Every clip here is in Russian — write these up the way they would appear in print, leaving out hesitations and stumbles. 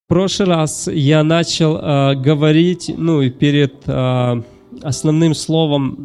В прошлый раз я начал говорить, и перед основным словом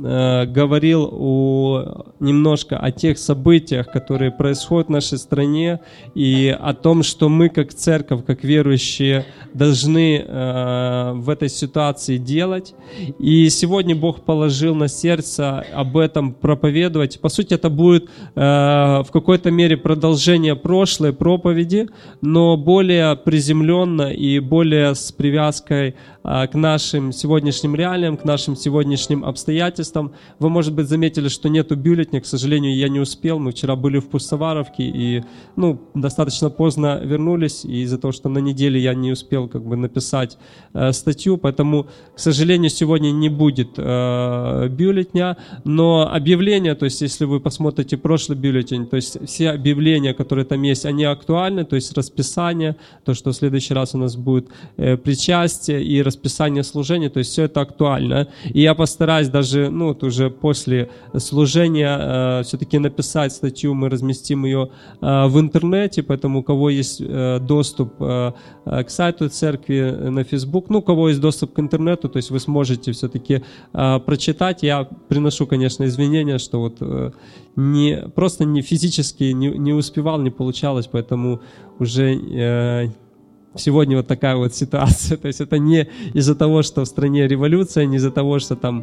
говорил немножко о тех событиях, которые происходят в нашей стране, и о том, что мы как церковь, как верующие, должны в этой ситуации делать. И сегодня Бог положил на сердце об этом проповедовать. По сути, это будет в какой-то мере продолжение прошлой проповеди, но более приземленно и более с привязкой к нашим сегодняшним реалиям, к нашим сегодняшним обстоятельствам. Вы, может быть, заметили, что нету бюллетня. К сожалению, я не успел. Мы вчера были в Пустоваровке и достаточно поздно вернулись. И из-за того, что на неделе я не успел написать статью, поэтому, к сожалению, сегодня не будет бюллетня. Но объявления, то есть если вы посмотрите прошлый бюллетень, то есть все объявления, которые там есть, они актуальны, то есть расписание, то, что в следующий раз у нас будет причастие и расписание служения, то есть все это актуально. И я постараюсь даже, уже после служения все-таки написать статью, мы разместим ее в интернете, поэтому у кого есть доступ к сайту церкви на Facebook, у кого есть доступ к интернету, то есть вы сможете все-таки прочитать. Я приношу, конечно, извинения, что просто не физически не успевал, не получалось, поэтому уже сегодня вот такая вот ситуация. То есть это не из-за того, что в стране революция, не из-за того, что там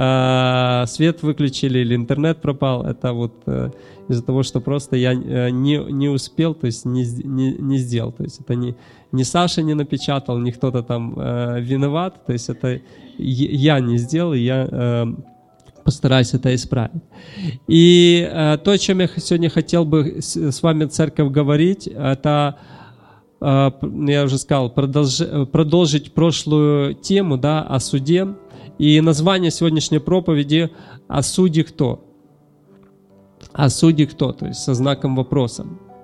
свет выключили или интернет пропал. Это из-за того, что просто я не успел, то есть не сделал. То есть это не Саша не напечатал, не кто-то там виноват. То есть это я не сделал, я постараюсь это исправить. И то, о чем я сегодня хотел бы с вами, церковь, говорить, это, я уже сказал, продолжить прошлую тему, о суде. И название сегодняшней проповеди «О суде кто?». «О суде кто?», то есть со знаком вопроса.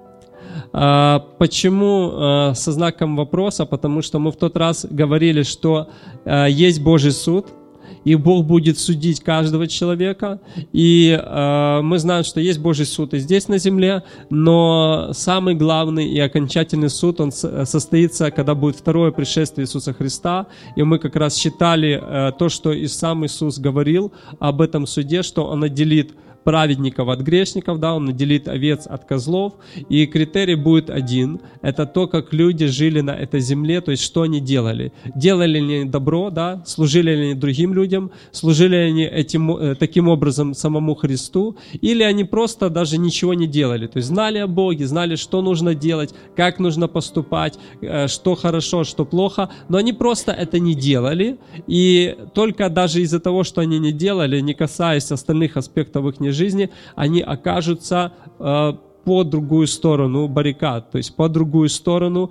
Почему со знаком вопроса? Потому что мы в тот раз говорили, что есть Божий суд, и Бог будет судить каждого человека. И мы знаем, что есть Божий суд и здесь на земле, но самый главный и окончательный суд, он состоится, когда будет второе пришествие Иисуса Христа. И мы как раз считали то, что и сам Иисус говорил об этом суде, что Он отделит праведников от грешников, Он отделит овец от козлов, и критерий будет один, это то, как люди жили на этой земле, то есть что они делали. Делали ли они добро, служили ли они другим людям, служили ли они таким образом самому Христу, или они просто даже ничего не делали, то есть знали о Боге, знали, что нужно делать, как нужно поступать, что хорошо, что плохо, но они просто это не делали, и только даже из-за того, что они не делали, не касаясь остальных аспектов их жизни, они окажутся по другую сторону баррикад, то есть по другую сторону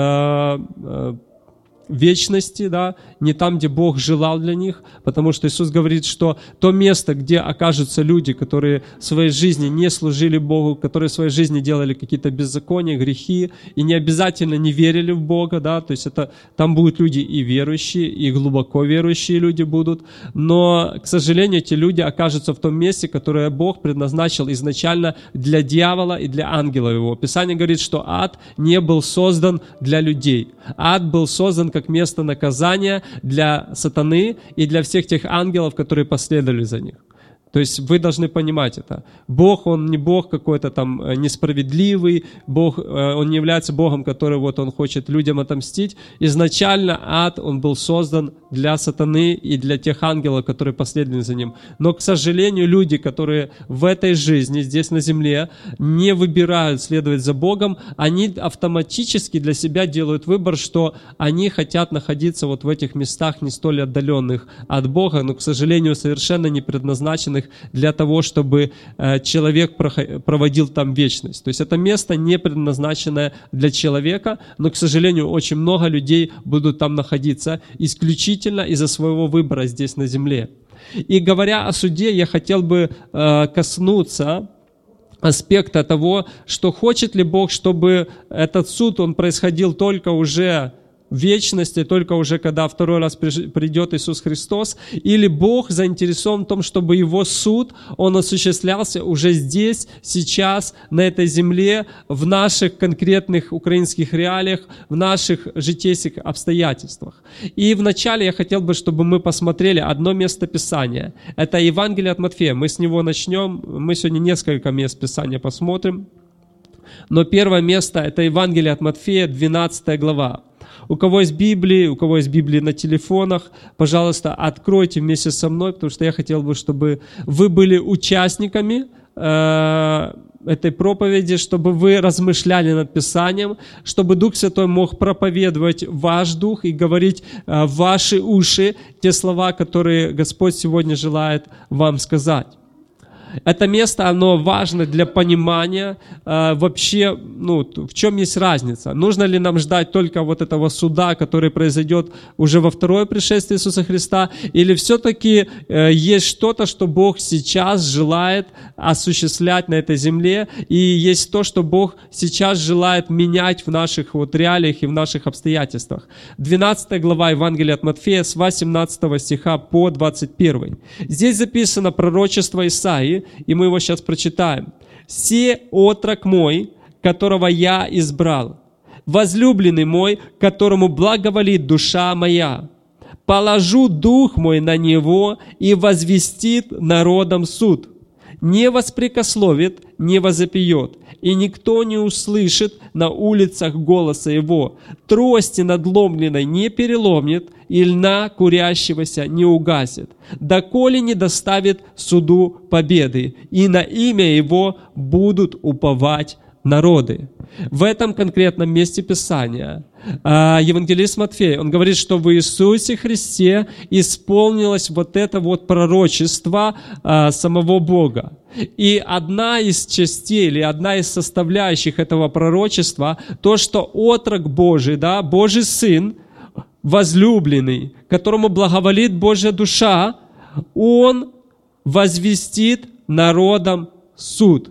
вечности, не там, где Бог желал для них, потому что Иисус говорит, что то место, где окажутся люди, которые в своей жизни не служили Богу, которые в своей жизни делали какие-то беззакония, грехи, и не обязательно не верили в Бога, то есть там будут люди и верующие, и глубоко верующие люди будут, но, к сожалению, эти люди окажутся в том месте, которое Бог предназначил изначально для дьявола и для ангелов его. Писание говорит, что ад не был создан для людей. Ад был создан как место наказания для сатаны и для всех тех ангелов, которые последовали за них. То есть вы должны понимать это. Бог, Он не Бог какой-то там несправедливый, Бог, Он не является Богом, который Он хочет людям отомстить. Изначально ад, он был создан для сатаны и для тех ангелов, которые последовали за ним. Но, к сожалению, люди, которые в этой жизни, здесь на земле, не выбирают следовать за Богом, они автоматически для себя делают выбор, что они хотят находиться в этих местах не столь отдаленных от Бога, но, к сожалению, совершенно не предназначенных для того, чтобы человек проводил там вечность. То есть это место не предназначенное для человека, но, к сожалению, очень много людей будут там находиться исключительно из-за своего выбора здесь на земле. И говоря о суде, я хотел бы коснуться аспекта того, что хочет ли Бог, чтобы этот суд, он происходил только уже в вечности, только уже когда второй раз придет Иисус Христос, или Бог заинтересован в том, чтобы Его суд, Он осуществлялся уже здесь, сейчас, на этой земле, в наших конкретных украинских реалиях, в наших житейских обстоятельствах. И вначале я хотел бы, чтобы мы посмотрели одно место Писания. Это Евангелие от Матфея. Мы с него начнем. Мы сегодня несколько мест Писания посмотрим. Но первое место – это Евангелие от Матфея, 12 глава. У кого есть Библии на телефонах, пожалуйста, откройте вместе со мной, потому что я хотел бы, чтобы вы были участниками этой проповеди, чтобы вы размышляли над Писанием, чтобы Дух Святой мог проповедовать ваш дух и говорить в ваши уши те слова, которые Господь сегодня желает вам сказать. Это место, оно важно для понимания вообще, в чем есть разница. Нужно ли нам ждать только вот этого суда, который произойдет уже во второе пришествие Иисуса Христа, или все-таки есть что-то, что Бог сейчас желает осуществлять на этой земле, и есть то, что Бог сейчас желает менять в наших реалиях и в наших обстоятельствах. 12 глава Евангелия от Матфея с 18 стиха по 21. Здесь записано пророчество Исаии, и мы его сейчас прочитаем. «Се отрок мой, которого я избрал, возлюбленный мой, которому благоволит душа моя. Положу дух мой на него и возвестит народам суд. Не воспрекословит, не возопьет, и никто не услышит на улицах голоса его. Трости надломленной не переломит, и льна курящегося не угасит, доколе не доставит суду победы, и на имя его будут уповать народы». В этом конкретном месте Писания евангелист Матфей, он говорит, что в Иисусе Христе исполнилось вот это вот пророчество самого Бога. И одна из частей, или одна из составляющих этого пророчества, то, что отрок Божий, Божий Сын, возлюбленный, которому благоволит Божья душа, Он возвестит народам суд.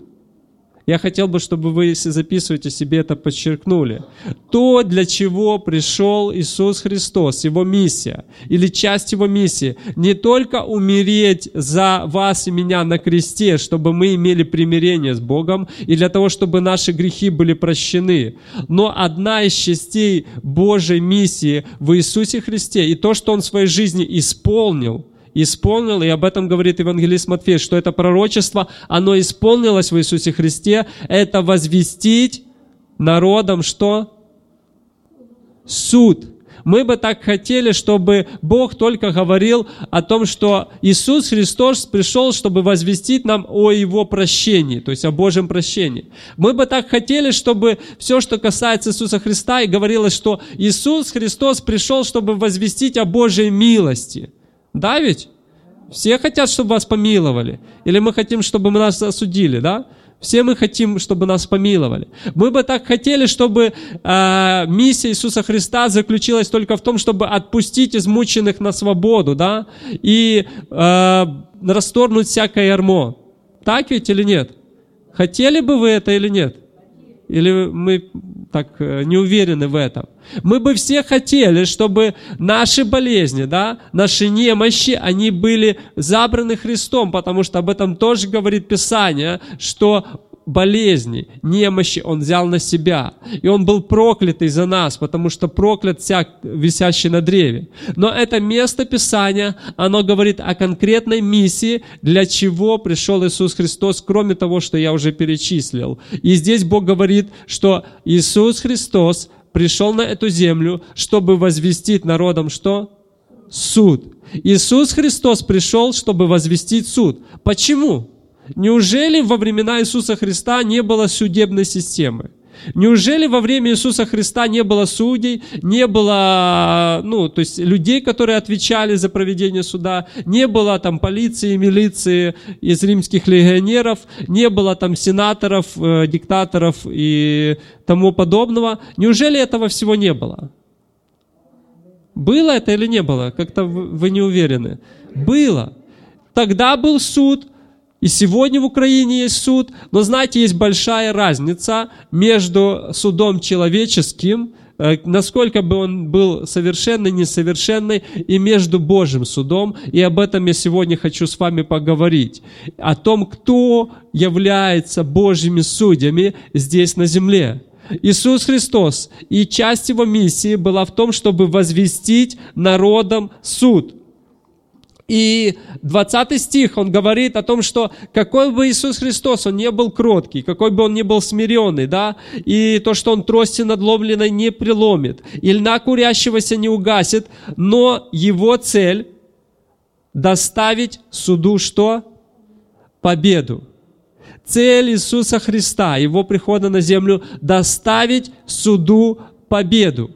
Я хотел бы, чтобы вы, если записываете себе, это подчеркнули. То, для чего пришел Иисус Христос, Его миссия, или часть Его миссии, не только умереть за вас и меня на кресте, чтобы мы имели примирение с Богом, и для того, чтобы наши грехи были прощены, но одна из частей Божьей миссии в Иисусе Христе, и то, что Он в своей жизни исполнил, и об этом говорит евангелист Матфей, что это пророчество, оно исполнилось в Иисусе Христе, это возвестить народам что? Суд. Мы бы так хотели, чтобы Бог только говорил о том, что Иисус Христос пришел, чтобы возвестить нам о Его прощении, то есть о Божьем прощении. Мы бы так хотели, чтобы все, что касается Иисуса Христа, и говорилось, что Иисус Христос пришел, чтобы возвестить о Божьей милости. Да ведь? Все хотят, чтобы вас помиловали. Или мы хотим, чтобы нас осудили, да? Все мы хотим, чтобы нас помиловали. Мы бы так хотели, чтобы миссия Иисуса Христа заключилась только в том, чтобы отпустить измученных на свободу, да? И расторгнуть всякое ярмо. Так ведь или нет? Хотели бы вы это или нет? Или мы так не уверены в этом? Мы бы все хотели, чтобы наши болезни, наши немощи, они были забраны Христом, потому что об этом тоже говорит Писание, что болезни, немощи Он взял на себя. И Он был проклятый за нас, потому что проклят всяк, висящий на древе. Но это место Писания, оно говорит о конкретной миссии, для чего пришел Иисус Христос, кроме того, что я уже перечислил. И здесь Бог говорит, что Иисус Христос пришел на эту землю, чтобы возвестить народам что? Суд. Иисус Христос пришел, чтобы возвестить суд. Почему? Неужели во времена Иисуса Христа не было судебной системы? Неужели во время Иисуса Христа не было судей, не было, то есть людей, которые отвечали за проведение суда, не было там полиции, милиции из римских легионеров, не было там сенаторов, диктаторов и тому подобного? Неужели этого всего не было? Было это или не было? Как-то вы не уверены. Было. Тогда был суд. И сегодня в Украине есть суд, но, знаете, есть большая разница между судом человеческим, насколько бы он был совершенный, несовершенный, и между Божьим судом. И об этом я сегодня хочу с вами поговорить. О том, кто является Божьими судьями здесь на земле. Иисус Христос, и часть Его миссии была в том, чтобы возвестить народам суд. И 20 стих, он говорит о том, что какой бы Иисус Христос, он не был кроткий, какой бы он не был смиренный, да, и то, что он трости надломленной не преломит, и льна курящегося не угасит, но его цель доставить суду что? Победу. Цель Иисуса Христа, Его прихода на землю, доставить суду победу.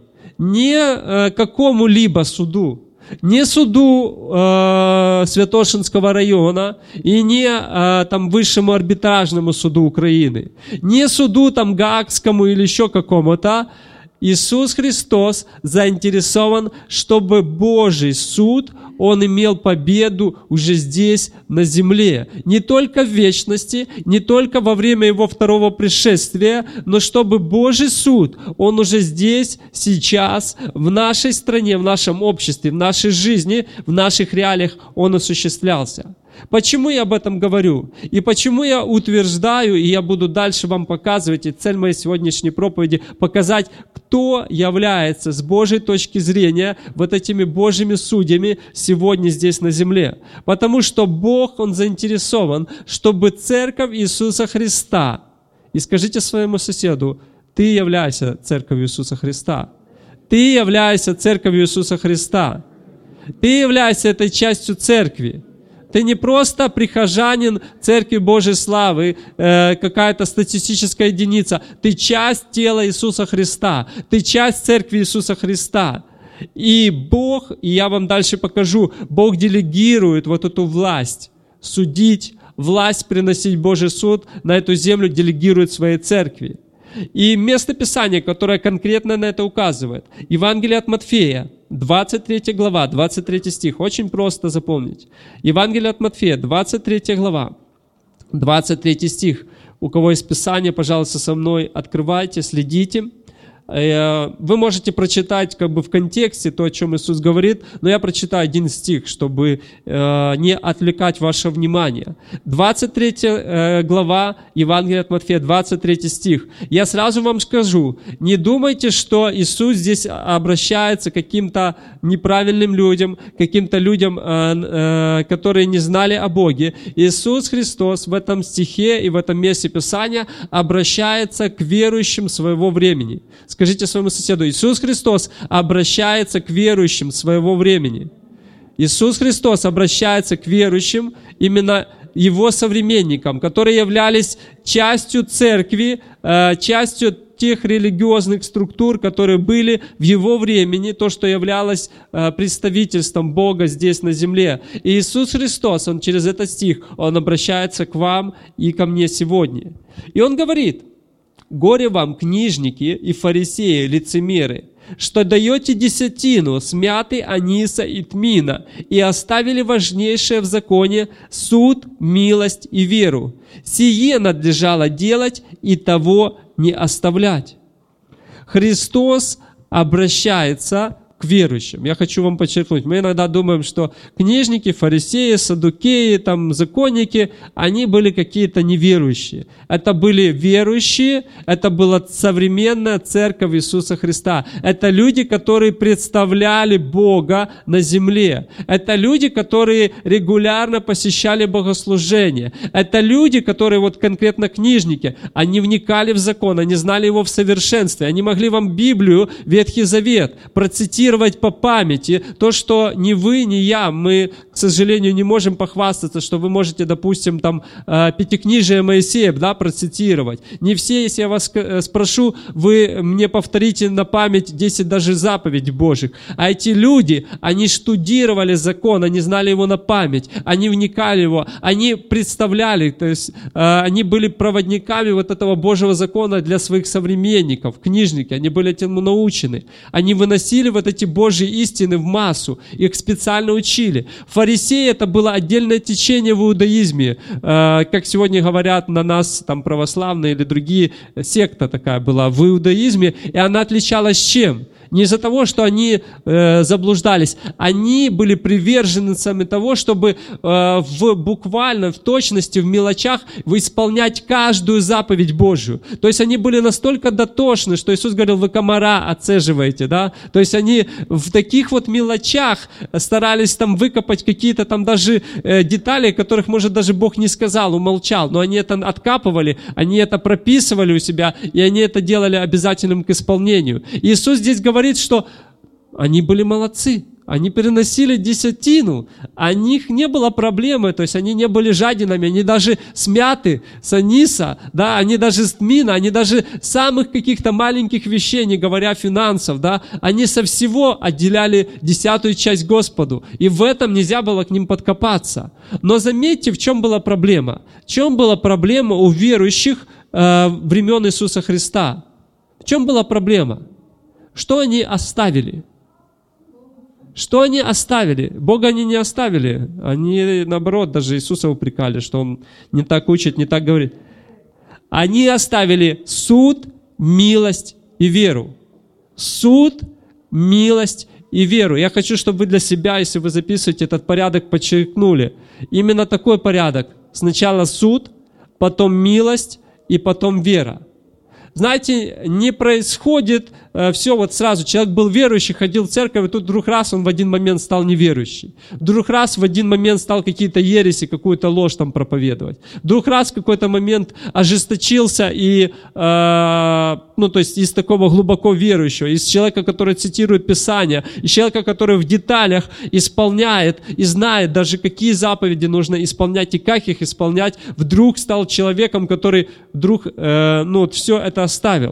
Не какому-либо суду, не суду Святошинского района и не там высшему арбитражному суду Украины, не суду там Гаагскому или еще какому-то. Иисус Христос заинтересован, чтобы Божий суд, Он имел победу уже здесь, на земле. Не только в вечности, не только во время Его второго пришествия, но чтобы Божий суд, Он уже здесь, сейчас, в нашей стране, в нашем обществе, в нашей жизни, в наших реалиях Он осуществлялся. Почему я об этом говорю? И почему я утверждаю, и я буду дальше вам показывать, и цель моей сегодняшней проповеди – показать, кто является с Божьей точки зрения вот этими Божьими судьями сегодня здесь на земле. Потому что Бог, Он заинтересован, чтобы церковь Иисуса Христа, и скажите своему соседу, ты являешься церковью Иисуса Христа. Ты являешься церковью Иисуса Христа. Ты являешься этой частью церкви. Ты не просто прихожанин Церкви Божьей Славы, какая-то статистическая единица. Ты часть тела Иисуса Христа. Ты часть Церкви Иисуса Христа. И Бог, и я вам дальше покажу, Бог делегирует вот эту власть судить, власть приносить Божий суд на эту землю, делегирует своей Церкви. И место Писания, которое конкретно на это указывает, Евангелие от Матфея, 23 глава, 23 стих, очень просто запомнить. Евангелие от Матфея, 23 глава, 23 стих. У кого есть Писание, пожалуйста, со мной открывайте, следите. Вы можете прочитать как бы в контексте то, о чем Иисус говорит, но я прочитаю один стих, чтобы не отвлекать ваше внимание. 23 глава Евангелия от Матфея, 23 стих. Я сразу вам скажу, не думайте, что Иисус здесь обращается к каким-то неправильным людям, каким-то людям, которые не знали о Боге. Иисус Христос в этом стихе и в этом месте Писания обращается к верующим своего времени. Скажите своему соседу, Иисус Христос обращается к верующим своего времени. Иисус Христос обращается к верующим, именно Его современникам, которые являлись частью церкви, частью тех религиозных структур, которые были в Его времени, то, что являлось представительством Бога здесь на земле. И Иисус Христос, Он через этот стих, Он обращается к вам и ко мне сегодня. И Он говорит: «Горе вам, книжники и фарисеи, лицемеры, что даете десятину с мяты, аниса и тмина, и оставили важнейшее в законе – суд, милость и веру. Сие надлежало делать и того не оставлять». Христос обращается к верующим. Я хочу вам подчеркнуть, мы иногда думаем, что книжники, фарисеи, саддукеи, там, законники, они были какие-то неверующие. Это были верующие, это была современная церковь Иисуса Христа. Это люди, которые представляли Бога на земле. Это люди, которые регулярно посещали богослужения. Это люди, которые, вот конкретно книжники, они вникали в закон, они знали его в совершенстве. Они могли вам Библию, Ветхий Завет, процитировать по памяти, то, что ни вы, ни я, мы, к сожалению, не можем похвастаться, что вы можете, допустим, там, Пятикнижие Моисея, да, процитировать. Не все, если я вас спрошу, вы мне повторите на память 10 даже заповедей Божьих. А эти люди, они штудировали закон, они знали его на память, они вникали в его, они представляли, то есть они были проводниками вот этого Божьего закона для своих современников, книжники, они были этому научены. Они выносили вот эти Божьи истины в массу, их специально учили. Фарисеи — это было отдельное течение в иудаизме. Как сегодня говорят на нас там православные или другие, секта такая была в иудаизме, и она отличалась чем? Не из-за того, что они заблуждались. Они были приверженцами того, чтобы буквально, в точности, в мелочах исполнять каждую заповедь Божью. То есть они были настолько дотошны, что Иисус говорил: вы комара оцеживаете, да? То есть они в таких вот мелочах старались там выкопать какие-то там даже детали, которых, может, даже Бог не сказал, умолчал. Но они это откапывали, они это прописывали у себя, и они это делали обязательным к исполнению. И Иисус здесь говорит, что они были молодцы, они переносили десятину, у них не было проблемы, то есть они не были жадинами, они даже с мяты, с аниса, да, они даже с тмина, они даже самых каких-то маленьких вещей, не говоря финансов, да, они со всего отделяли 10-ю часть Господу, и в этом нельзя было к ним подкопаться. Но заметьте, в чем была проблема? В чем была проблема у верующих времен Иисуса Христа? В чем была проблема? Что они оставили? Что они оставили? Бога они не оставили. Они, наоборот, даже Иисуса упрекали, что Он не так учит, не так говорит. Они оставили суд, милость и веру. Суд, милость и веру. Я хочу, чтобы вы для себя, если вы записываете этот порядок, подчеркнули. Именно такой порядок. Сначала суд, потом милость и потом вера. Знаете, не происходит все вот сразу. Человек был верующий, ходил в церковь, и тут вдруг раз он в один момент стал неверующий. Вдруг раз в один момент стал какие-то ереси, какую-то ложь там проповедовать. Вдруг раз в какой-то момент ожесточился и, то есть из такого глубоко верующего, из человека, который цитирует Писание, из человека, который в деталях исполняет и знает даже, какие заповеди нужно исполнять и как их исполнять, вдруг стал человеком, который вдруг все это оставил.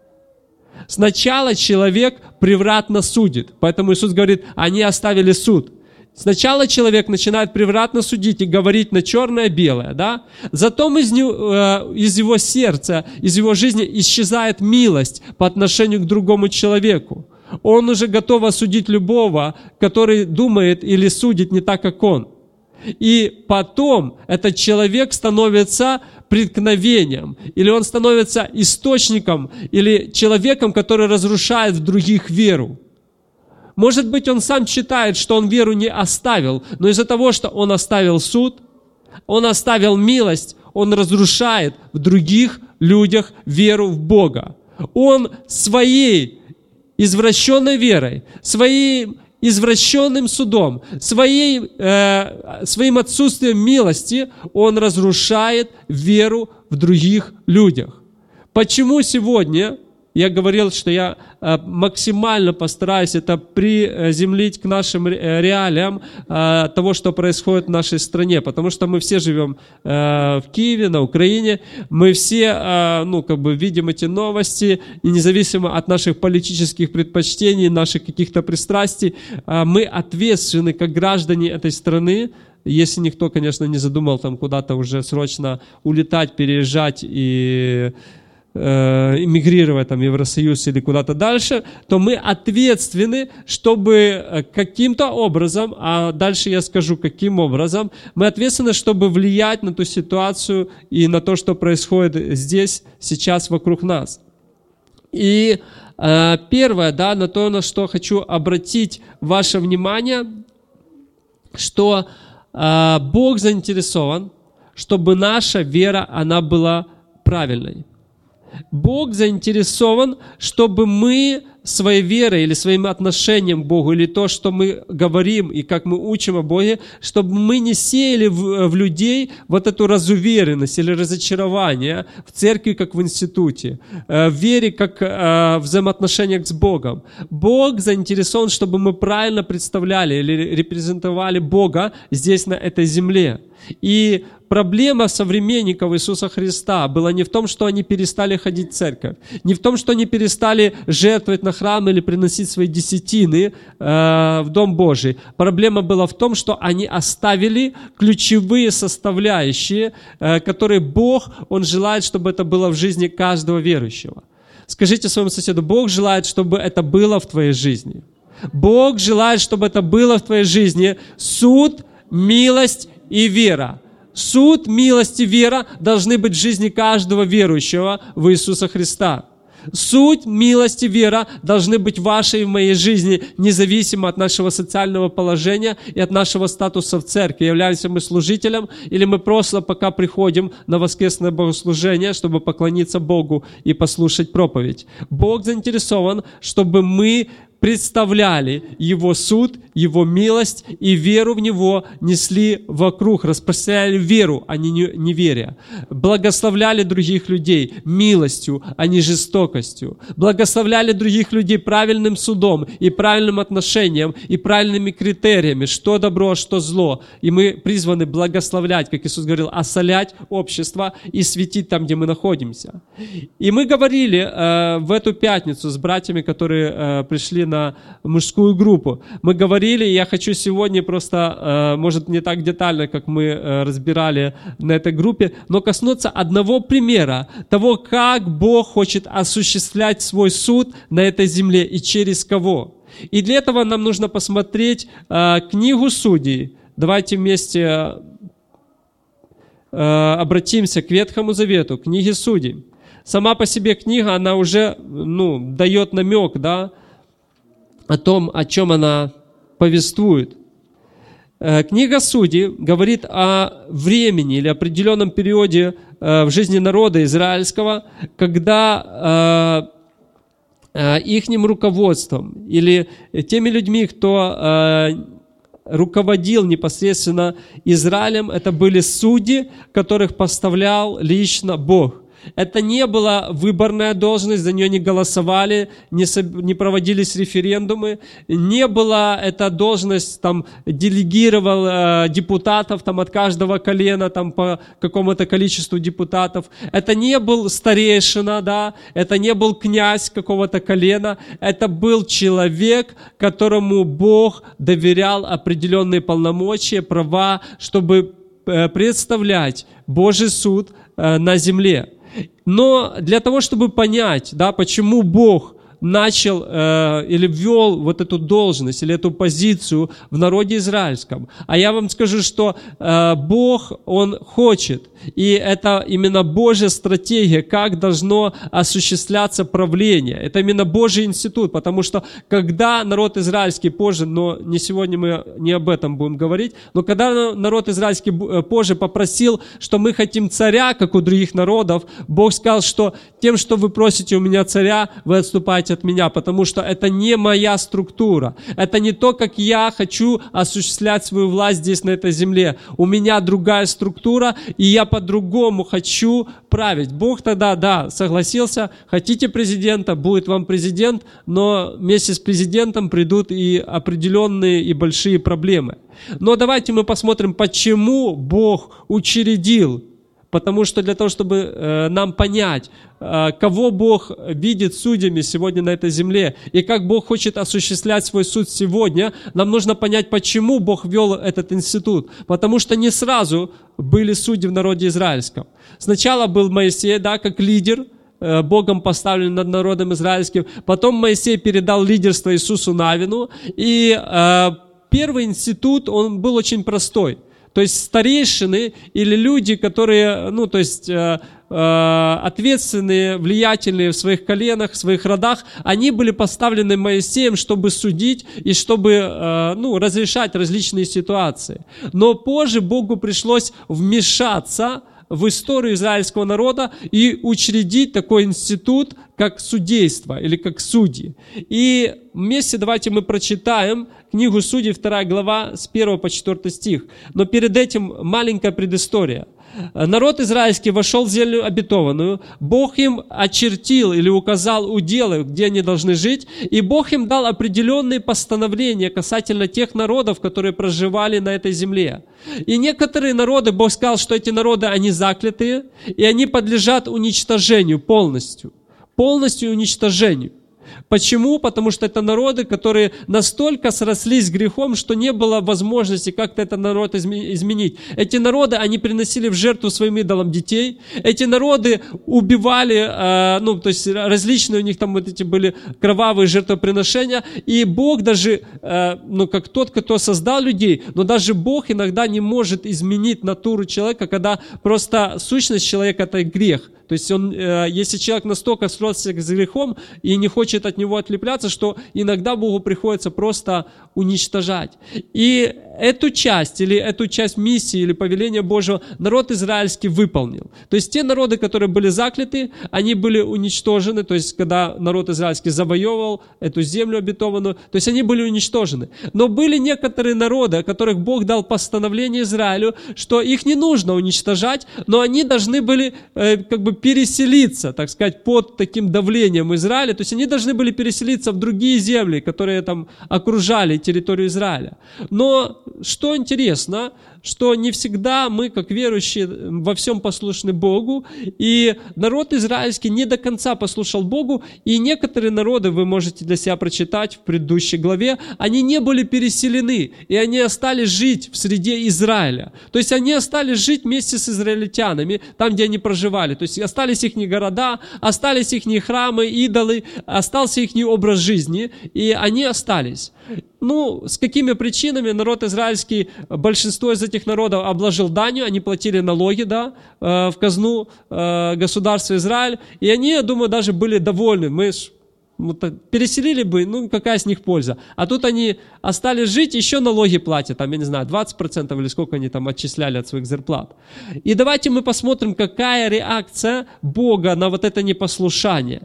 Сначала человек превратно судит. Поэтому Иисус говорит, они оставили суд. Сначала человек начинает превратно судить и говорить на черное-белое, да? Затем из его сердца, из его жизни исчезает милость по отношению к другому человеку. Он уже готов осудить любого, который думает или судит не так, как он. И потом этот человек становится преткновением, или он становится источником, или человеком, который разрушает в других веру. Может быть, он сам считает, что он веру не оставил, но из-за того, что он оставил суд, он оставил милость, он разрушает в других людях веру в Бога. Он своей извращенной верой, своим извращенным судом, своим отсутствием милости, он разрушает веру в других людях. Почему сегодня, я говорил, что я максимально постараюсь это приземлить к нашим реалиям того, что происходит в нашей стране, потому что мы все живем в Киеве, на Украине, мы все видим эти новости, и независимо от наших политических предпочтений, наших каких-то пристрастий, мы ответственны как граждане этой страны, если никто, конечно, не задумал там куда-то уже срочно улетать, переезжать и эмигрировать там, в Евросоюз или куда-то дальше, то мы ответственны, чтобы каким-то образом, а дальше я скажу, каким образом, мы ответственны, чтобы влиять на ту ситуацию и на то, что происходит здесь, сейчас вокруг нас. И первое, на то, на что хочу обратить ваше внимание, что Бог заинтересован, чтобы наша вера, она была правильной. Бог заинтересован, чтобы мы своей верой или своим отношением к Богу, или то, что мы говорим и как мы учим о Боге, чтобы мы не сеяли в людей вот эту разуверенность или разочарование в церкви, как в институте, в вере, как в взаимоотношениях с Богом. Бог заинтересован, чтобы мы правильно представляли или репрезентовали Бога здесь, на этой земле. И проблема современников Иисуса Христа была не в том, что они перестали ходить в церковь, не в том, что они перестали жертвовать на храм или приносить свои десятины в Дом Божий. Проблема была в том, что они оставили ключевые составляющие, которые Бог, Он желает, чтобы это было в жизни каждого верующего. Скажите своему соседу, Бог желает, чтобы это было в твоей жизни. Бог желает, чтобы это было в твоей жизни. Суд, милость и вера. Суд, милость и вера должны быть в жизни каждого верующего в Иисуса Христа. Суть, милость и вера должны быть в вашей и в моей жизни, независимо от нашего социального положения и от нашего статуса в церкви. Являемся мы служителем или мы просто пока приходим на воскресное богослужение, чтобы поклониться Богу и послушать проповедь. Бог заинтересован, чтобы мы представляли Его суд, Его милость и веру в Него несли вокруг, распространяли веру, а не неверие. Благословляли других людей милостью, а не жестокостью. Благословляли других людей правильным судом и правильным отношением и правильными критериями, что добро, что зло. И мы призваны благословлять, как Иисус говорил, осолять общество и светить там, где мы находимся. И мы говорили в эту пятницу с братьями, которые пришли на мужскую группу. Мы говорили, и я хочу сегодня просто, может, не так детально, как мы разбирали на этой группе, но коснуться одного примера того, как Бог хочет осуществлять свой суд на этой земле и через кого. И для этого нам нужно посмотреть книгу Судей. Давайте вместе обратимся к Ветхому Завету, книге Судей. Сама по себе книга, она уже дает намек, да, о том, о чем она повествует. Книга Судей говорит о времени или определенном периоде в жизни народа израильского, когда ихним руководством или теми людьми, кто руководил непосредственно Израилем, это были судьи, которых поставлял лично Бог. Это не была выборная должность, за нее не голосовали, не проводились референдумы. Не была эта должность, делегировал депутатов от каждого колена по какому-то количеству депутатов. Это не был старейшина, да, это не был князь какого-то колена. Это был человек, которому Бог доверял определенные полномочия, права, чтобы представлять Божий суд на земле. Но для того, чтобы понять, да, почему Бог начал или ввел вот эту должность, или эту позицию в народе израильском. А я вам скажу, что Бог, Он хочет, и это именно Божья стратегия, как должно осуществляться правление. Это именно Божий институт, потому что когда народ израильский позже, но не сегодня мы не об этом будем говорить, но когда народ израильский позже попросил, что мы хотим царя, как у других народов, Бог сказал, что тем, что вы просите у меня царя, вы отступаете от меня, потому что это не моя структура. Это не то, как я хочу осуществлять свою власть здесь, на этой земле. У меня другая структура, и я по-другому хочу править. Бог тогда, да, согласился, хотите президента, будет вам президент, но вместе с президентом придут и определенные и большие проблемы. Но давайте мы посмотрим, почему Бог учредил. Потому что для того, чтобы нам понять, кого Бог видит судьями сегодня на этой земле, и как Бог хочет осуществлять свой суд сегодня, нам нужно понять, почему Бог ввел этот институт. Потому что не сразу были судьи в народе израильском. Сначала был Моисей, да, как лидер, Богом поставлен над народом израильским. Потом Моисей передал лидерство Иисусу Навину. И первый институт, он был очень простой. То есть старейшины или люди, которые, ответственные, влиятельные в своих коленах, в своих родах, они были поставлены Моисеем, чтобы судить и чтобы разрешать различные ситуации. Но позже Богу пришлось вмешаться в историю израильского народа и учредить такой институт, как судейство или как судьи. И вместе давайте мы прочитаем книгу Судей, 2 глава, с 1 по 4 стих. Но перед этим маленькая предыстория. Народ израильский вошел в землю обетованную, Бог им очертил или указал уделы, где они должны жить, и Бог им дал определенные постановления касательно тех народов, которые проживали на этой земле. И некоторые народы, Бог сказал, что эти народы, они заклятые, и они подлежат уничтожению полностью уничтожению. Почему? Потому что это народы, которые настолько срослись с грехом, что не было возможности как-то этот народ изменить. Эти народы, они приносили в жертву своим идолам детей. Эти народы убивали, то есть различные у них там вот эти были кровавые жертвоприношения. И Бог даже, как тот, кто создал людей, но даже Бог иногда не может изменить натуру человека, когда просто сущность человека – это грех. То есть если человек настолько сросся с грехом и не хочет от него отлепляться, что иногда Богу приходится просто уничтожать. И эту часть миссии или повеления Божьего народ израильский выполнил. То есть те народы, которые были закляты, они были уничтожены. То есть когда народ израильский завоевывал эту землю обетованную, то есть они были уничтожены. Но были некоторые народы, о которых Бог дал постановление Израилю, что их не нужно уничтожать, но они должны были переселиться, так сказать, под таким давлением Израиля. То есть они должны были переселиться в другие земли, которые там окружали территорию Израиля. Но что интересно, что не всегда мы, как верующие, во всем послушны Богу, и народ израильский не до конца послушал Богу, и некоторые народы, вы можете для себя прочитать в предыдущей главе, они не были переселены, и они остались жить в среде Израиля. То есть они остались жить вместе с израильтянами, там, где они проживали. То есть остались их города, остались их храмы, идолы, остался их образ жизни, и они остались. С какими причинами народ израильский, большинство из этих народов обложил данью, они платили налоги, в казну государства Израиль, и они, я думаю, даже были довольны. Мы переселили бы, какая с них польза? А тут они остались жить, еще налоги платят, 20% или сколько они там отчисляли от своих зарплат. И давайте мы посмотрим, какая реакция Бога на вот это непослушание.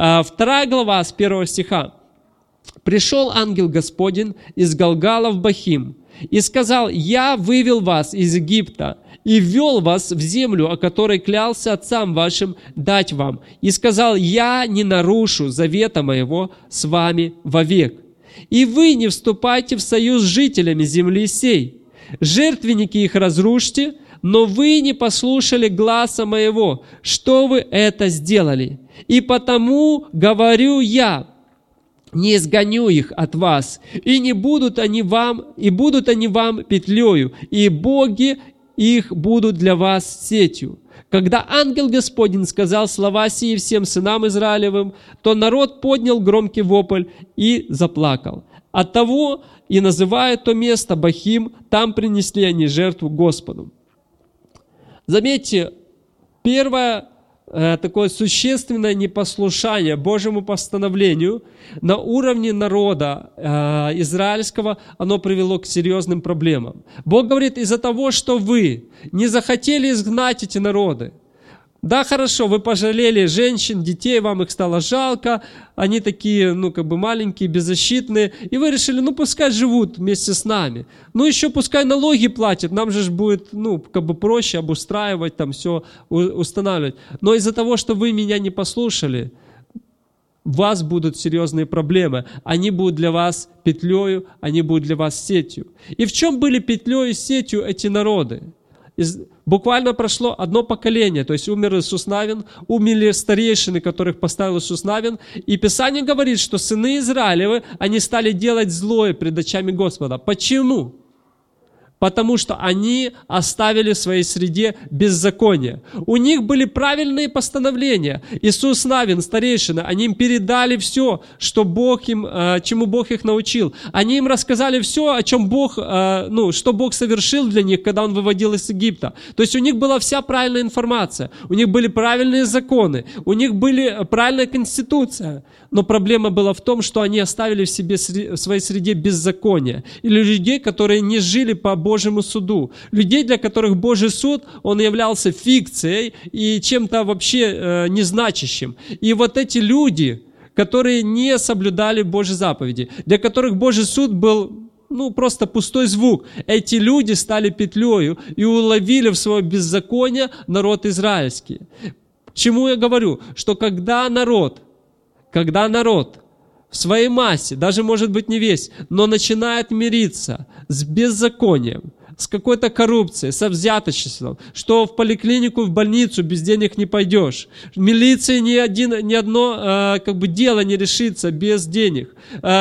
2 глава с 1 стиха. «Пришел ангел Господень из Галгала в Бахим и сказал: я вывел вас из Египта и ввел вас в землю, о которой клялся отцам вашим дать вам. И сказал: я не нарушу завета моего с вами вовек. И вы не вступайте в союз с жителями земли сей. Жертвенники их разрушьте, но вы не послушали гласа моего, что вы это сделали. И потому говорю я: не изгоню их от вас, и не будут они вам, и будут они вам петлею, и боги их будут для вас сетью». Когда ангел Господень сказал слова сии всем сынам Израилевым, то народ поднял громкий вопль и заплакал. Оттого и называют то место Бахим, там принесли они жертву Господу. Заметьте, первое такое существенное непослушание Божьему постановлению на уровне народа израильского, оно привело к серьезным проблемам. Бог говорит: из-за того, что вы не захотели изгнать эти народы, да, хорошо, вы пожалели женщин, детей, вам их стало жалко, они такие, маленькие, беззащитные, и вы решили, пускай живут вместе с нами. Еще пускай налоги платят, нам же будет, проще обустраивать, там все устанавливать. Но из-за того, что вы меня не послушали, у вас будут серьезные проблемы. Они будут для вас петлею, они будут для вас сетью. И в чем были петлею и сетью эти народы? Буквально прошло одно поколение, то есть умер Иисус Навин, умерли старейшины, которых поставил Иисус Навин, и Писание говорит, что сыны Израилевы, они стали делать злое пред очами Господа. Почему? Потому что они оставили в своей среде беззаконие. У них были правильные постановления. Иисус Навин, старейшина, они им передали все, что чему Бог их научил. Они им рассказали все, о чем что Бог совершил для них, когда Он выводил из Египта. То есть у них была вся правильная информация, у них были правильные законы, у них была правильная конституция. Но проблема была в том, что они оставили в своей среде беззаконие. Или людей, которые не жили по Божьему суду. Людей, для которых Божий суд, он являлся фикцией и чем-то вообще незначащим. И вот эти люди, которые не соблюдали Божьи заповеди, для которых Божий суд был просто пустой звук. Эти люди стали петлею и уловили в свое беззаконие народ израильский. К чему я говорю? Что когда народ в своей массе, даже может быть не весь, но начинает мириться с беззаконием, с какой-то коррупцией, со взяточеством, что в поликлинику, в больницу без денег не пойдешь. В милиции ни одно дело не решится без денег.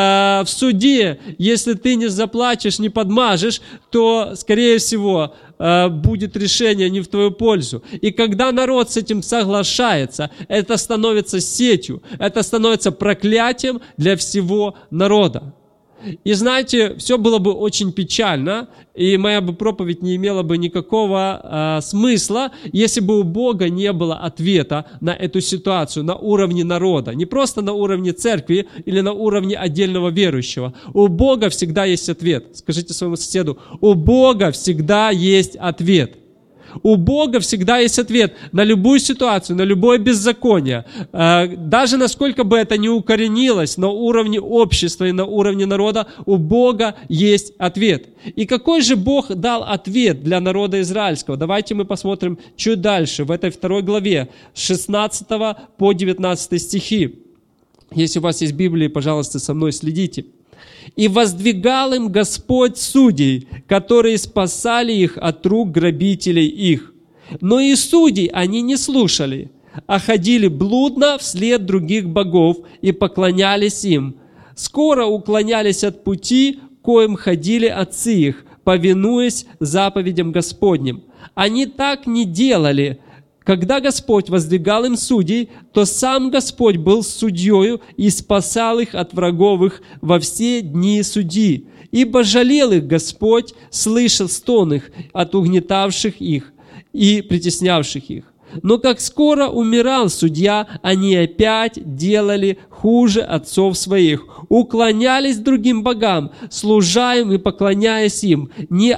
В суде, если ты не заплатишь, не подмажешь, то, скорее всего, будет решение не в твою пользу. И когда народ с этим соглашается, это становится сетью, это становится проклятием для всего народа. И знаете, все было бы очень печально, и моя бы проповедь не имела бы никакого смысла, если бы у Бога не было ответа на эту ситуацию на уровне народа. Не просто на уровне церкви или на уровне отдельного верующего. У Бога всегда есть ответ. Скажите своему соседу, у Бога всегда есть ответ. У Бога всегда есть ответ на любую ситуацию, на любое беззаконие. Даже насколько бы это ни укоренилось на уровне общества и на уровне народа, у Бога есть ответ. И какой же Бог дал ответ для народа израильского? Давайте мы посмотрим чуть дальше, в этой 2 главе, с 16 по 19 стихи. Если у вас есть Библия, пожалуйста, со мной следите. «И воздвигал им Господь судей, которые спасали их от рук грабителей их. Но и судей они не слушали, а ходили блудно вслед других богов и поклонялись им. Скоро уклонялись от пути, коим ходили отцы их, повинуясь заповедям Господним. Они так не делали. Когда Господь воздвигал им судей, то сам Господь был судьею и спасал их от врагов их во все дни судьи. Ибо жалел их Господь, слышал стон их от угнетавших их и притеснявших их. Но как скоро умирал судья, они опять делали хуже отцов своих, уклонялись к другим богам, служа им и поклоняясь им, не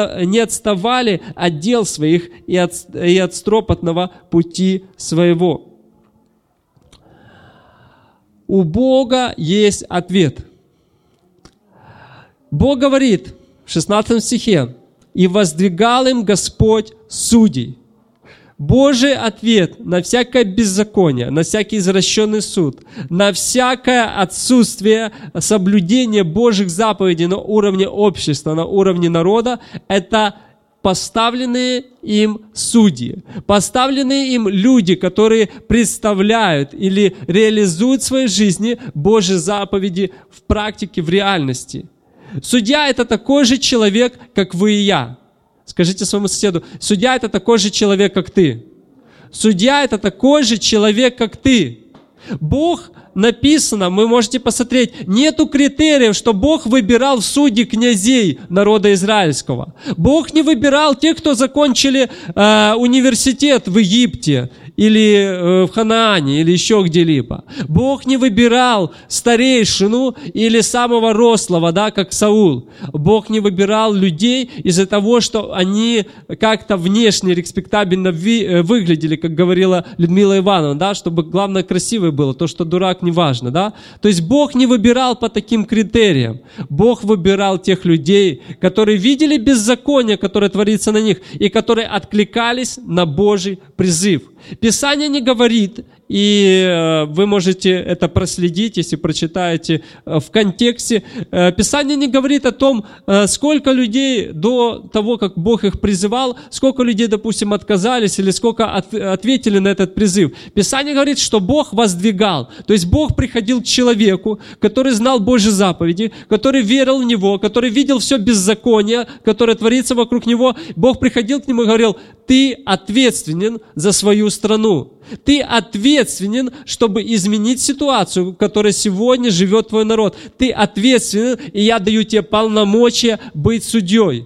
отставали от дел своих и от стропотного пути своего». У Бога есть ответ. Бог говорит в 16 стихе: «И воздвигал им Господь судей». Божий ответ на всякое беззаконие, на всякий извращенный суд, на всякое отсутствие соблюдения Божьих заповедей на уровне общества, на уровне народа, это поставленные им судьи, поставленные им люди, которые представляют или реализуют в своей жизни Божьи заповеди в практике, в реальности. Судья – это такой же человек, как вы и я. Скажите своему соседу, судья – это такой же человек, как ты. Судья – это такой же человек, как ты. Бог, написано, вы можете посмотреть, нету критериев, что Бог выбирал в судьи князей народа израильского. Бог не выбирал тех, кто закончили университет в Египте или в Ханаане, или еще где-либо. Бог не выбирал старейшину или самого рослого, да, как Саул. Бог не выбирал людей из-за того, что они как-то внешне респектабельно выглядели, как говорила Людмила Ивановна, да, чтобы главное красивый было, то, что дурак, не важно, да. То есть Бог не выбирал по таким критериям. Бог выбирал тех людей, которые видели беззаконие, которое творится на них, и которые откликались на Божий призыв. Писание не говорит, и вы можете это проследить, если прочитаете в контексте. Писание не говорит о том, сколько людей до того, как Бог их призывал, сколько людей, допустим, отказались или сколько ответили на этот призыв. Писание говорит, что Бог воздвигал. То есть Бог приходил к человеку, который знал Божьи заповеди, который верил в Него, который видел все беззаконие, которое творится вокруг Него. Бог приходил к нему и говорил: ты ответственен за свою страну. Ты ответственен, чтобы изменить ситуацию, в которой сегодня живет твой народ. Ты ответственен, и я даю тебе полномочия быть судьей.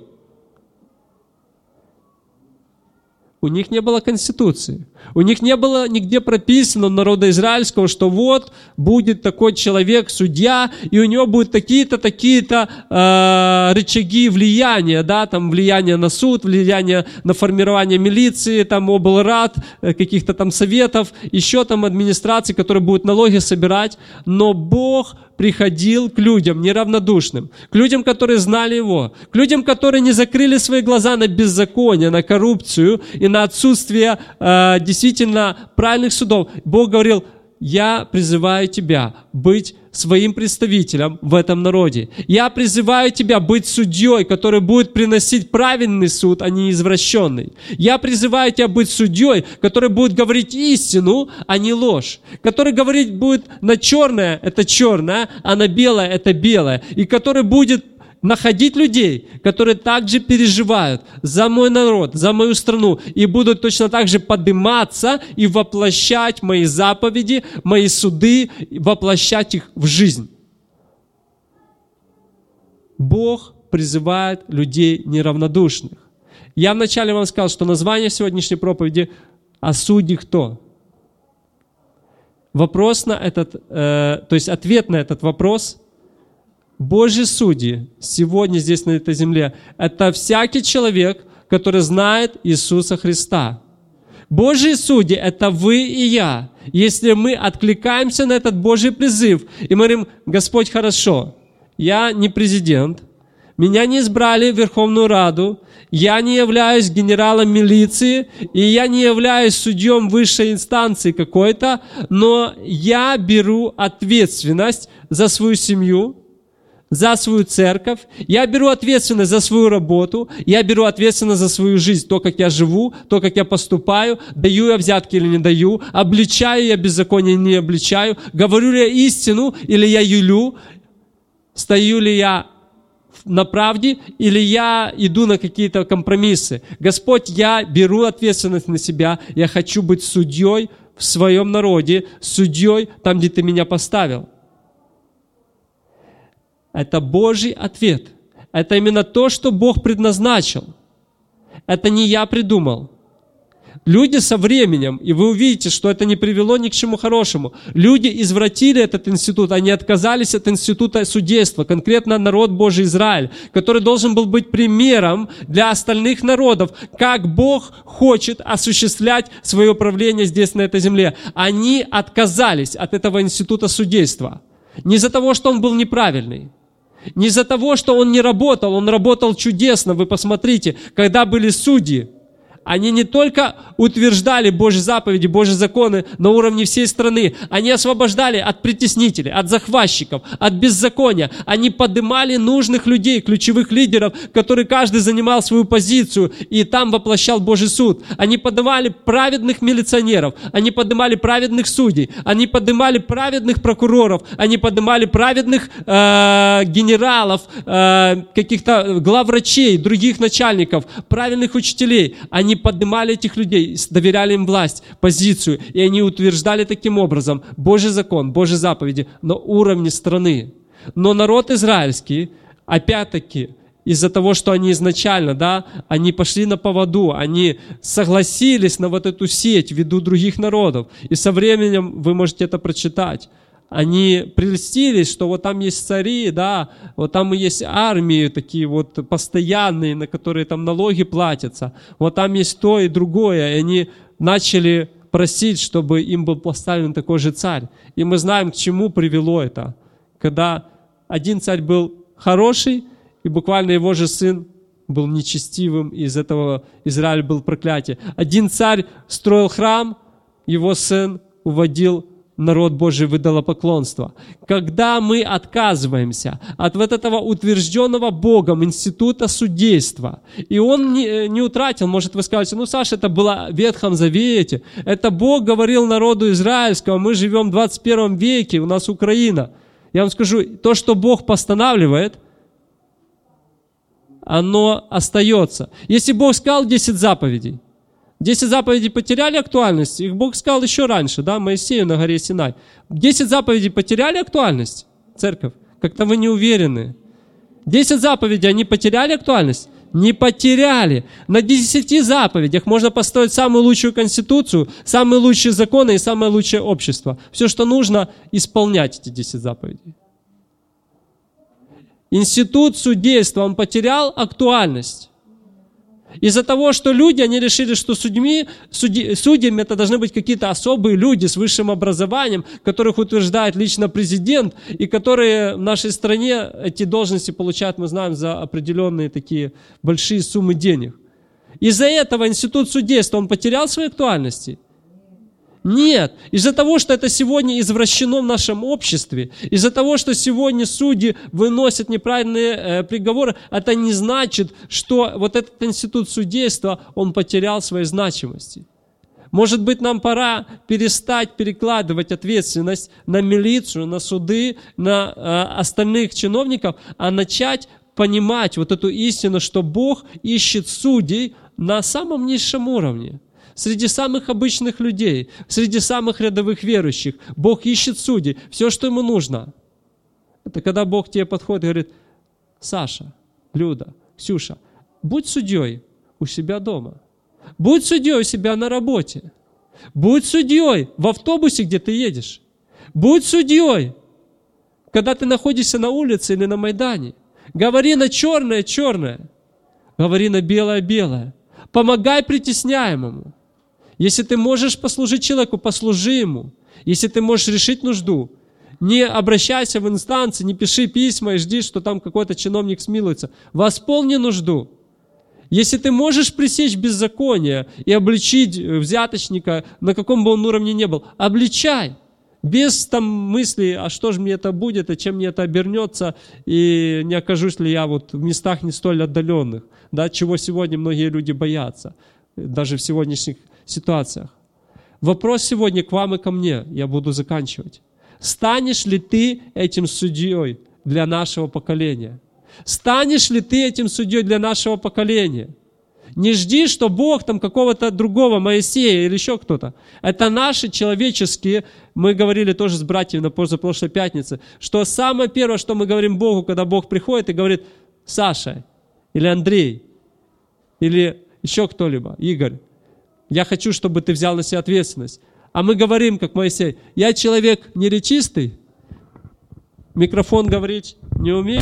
У них не было конституции. У них не было нигде прописано у народа израильского, что вот будет такой человек, судья, и у него будут такие-то рычаги влияния, да, там влияние на суд, влияние на формирование милиции, там облрад, каких-то там советов, еще там администрации, которые будут налоги собирать. Но Бог приходил к людям неравнодушным, к людям, которые знали Его, к людям, которые не закрыли свои глаза на беззаконие, на коррупцию и на отсутствие действительно правильных судов. Бог говорил: я призываю тебя быть своим представителем в этом народе. Я призываю тебя быть судьей, который будет приносить правильный суд, а не извращенный. Я призываю тебя быть судьей, который будет говорить истину, а не ложь. Который говорить будет на черное – это черное, а на белое – это белое. И который будет находить людей, которые также переживают за мой народ, за мою страну, и будут точно так же подниматься и воплощать мои заповеди, мои суды, воплощать их в жизнь. Бог призывает людей неравнодушных. Я вначале вам сказал, что название сегодняшней проповеди «О судьи кто?». Вопрос на этот, то есть ответ на этот вопрос – Божьи судьи сегодня здесь, на этой земле, это всякий человек, который знает Иисуса Христа. Божьи судьи – это вы и я. Если мы откликаемся на этот Божий призыв и мы говорим: Господь, хорошо, я не президент, меня не избрали в Верховную Раду, я не являюсь генералом милиции, и я не являюсь судьем высшей инстанции какой-то, но я беру ответственность за свою семью, за свою церковь, я беру ответственность за свою работу, я беру ответственность за свою жизнь, то, как я живу, то, как я поступаю, даю я взятки или не даю, обличаю я беззаконие или не обличаю, говорю ли я истину или я юлю, стою ли я на правде или я иду на какие-то компромиссы. Господь, я беру ответственность на себя, я хочу быть судьей в своем народе, судьей там, где Ты меня поставил. Это Божий ответ. Это именно то, что Бог предназначил. Это не я придумал. Люди со временем, и вы увидите, что это не привело ни к чему хорошему. Люди извратили этот институт, они отказались от института судейства, конкретно народ Божий Израиль, который должен был быть примером для остальных народов, как Бог хочет осуществлять свое правление здесь, на этой земле. Они отказались от этого института судейства. Не из-за того, что он был неправильный. Не из-за того, что он работал чудесно. Вы посмотрите, когда были судьи, они не только утверждали Божьи заповеди, Божьи законы на уровне всей страны, они освобождали от притеснителей, от захватчиков, от беззакония. Они поднимали нужных людей, ключевых лидеров, которые каждый занимал свою позицию и там воплощал Божий суд. Они поднимали праведных милиционеров, они поднимали праведных судей, они поднимали праведных прокуроров, они поднимали праведных генералов, каких-то главврачей, других начальников, правильных учителей. Они поднимали этих людей, доверяли им власть, позицию, и они утверждали таким образом Божий закон, Божьи заповеди на уровне страны. Но народ израильский, опять-таки, из-за того, что они изначально, они пошли на поводу, они согласились на вот эту сеть ввиду других народов. И со временем вы можете это прочитать. Они прельстились, что вот там есть цари, вот там и есть армии такие вот постоянные, на которые там налоги платятся. Вот там есть то и другое. И они начали просить, чтобы им был поставлен такой же царь. И мы знаем, к чему привело это. Когда один царь был хороший, и буквально его же сын был нечестивым, и из этого Израиль был проклятие. Один царь строил храм, его сын уводил народ Божий в идолопоклонство. Когда мы отказываемся от вот этого утвержденного Богом института судейства, и он не утратил, может вы скажете, Саша, это было в Ветхом Завете, это Бог говорил народу израильскому, мы живем в 21 веке, у нас Украина. Я вам скажу, то, что Бог постанавливает, оно остается. Если Бог сказал 10 заповедей, 10 заповедей потеряли актуальность, их Бог сказал еще раньше, Моисею на горе Синай. 10 заповедей потеряли актуальность, церковь? Как-то вы не уверены. 10 заповедей, они потеряли актуальность? Не потеряли. На 10 заповедях можно построить самую лучшую конституцию, самые лучшие законы и самое лучшее общество. Все, что нужно, исполнять эти 10 заповедей. Институт судейства, он потерял актуальность. Из-за того, что люди, они решили, что судьями это должны быть какие-то особые люди с высшим образованием, которых утверждает лично президент, и которые в нашей стране эти должности получают, мы знаем, за определенные такие большие суммы денег. Из-за этого институт судейства, он потерял свои актуальности? Нет. Из-за того, что это сегодня извращено в нашем обществе, из-за того, что сегодня судьи выносят неправильные приговоры, это не значит, что вот этот институт судейства, он потерял своей значимости. Может быть, нам пора перестать перекладывать ответственность на милицию, на суды, на остальных чиновников, а начать понимать вот эту истину, что Бог ищет судей на самом низшем уровне. Среди самых обычных людей, среди самых рядовых верующих. Бог ищет судей. Все, что ему нужно. Это когда Бог тебе подходит и говорит: Саша, Люда, Ксюша, будь судьей у себя дома. Будь судьей у себя на работе. Будь судьей в автобусе, где ты едешь. Будь судьей, когда ты находишься на улице или на Майдане. Говори на черное — черное. Говори на белое — белое. Помогай притесняемому. Если ты можешь послужить человеку, послужи ему. Если ты можешь решить нужду, не обращайся в инстанции, не пиши письма и жди, что там какой-то чиновник смилуется. Восполни нужду. Если ты можешь пресечь беззаконие и обличить взяточника, на каком бы он уровне ни был, обличай. Без там мыслей, а что же мне это будет, и чем мне это обернется, и не окажусь ли я вот в местах не столь отдаленных, да, чего сегодня многие люди боятся, даже в сегодняшних ситуациях. Вопрос сегодня к вам и ко мне, я буду заканчивать. Станешь ли ты этим судьей для нашего поколения? Станешь ли ты этим судьей для нашего поколения? Не жди, что Бог там какого-то другого, Моисея или еще кто-то. Это наши человеческие, мы говорили тоже с братьями на позапрошлой пятнице, что самое первое, что мы говорим Богу, когда Бог приходит и говорит: Саша, или Андрей, или еще кто-либо, Игорь, я хочу, чтобы ты взял на себя ответственность. А мы говорим, как Моисей: я человек неречистый, микрофон говорить не умею.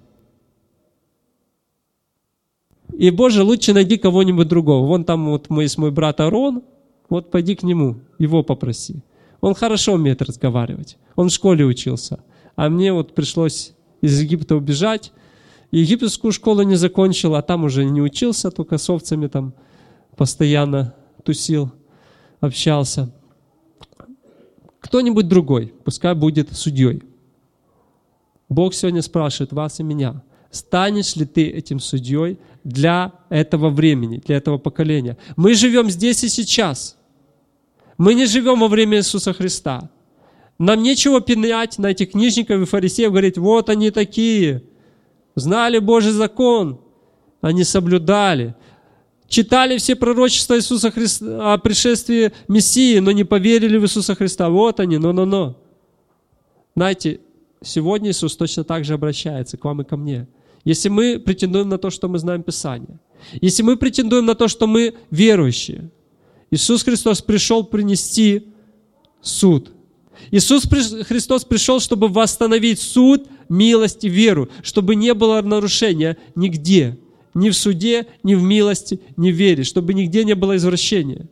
И, Боже, лучше найди кого-нибудь другого. Вон там вот есть мой брат Арон, вот пойди к нему, его попроси. Он хорошо умеет разговаривать, он в школе учился. А мне вот пришлось из Египта убежать. Египетскую школу не закончил, а там уже не учился, только с овцами там постоянно тусил, общался. Кто-нибудь другой, пускай будет судьей. Бог сегодня спрашивает вас и меня: станешь ли ты этим судьей для этого времени, для этого поколения? Мы живем здесь и сейчас. Мы не живем во время Иисуса Христа. Нам нечего пенять на этих книжников и фарисеев, говорить: вот они такие, знали Божий закон, они соблюдали, читали все пророчества Иисуса Христа о пришествии Мессии, но не поверили в Иисуса Христа. Вот они, но. Знаете, сегодня Иисус точно так же обращается к вам и ко мне. Если мы претендуем на то, что мы знаем Писание, если мы претендуем на то, что мы верующие, Иисус Христос пришел принести суд. Иисус Христос пришел, чтобы восстановить суд, милость и веру, чтобы не было нарушения нигде, ни в суде, ни в милости, ни в вере, чтобы нигде не было извращения.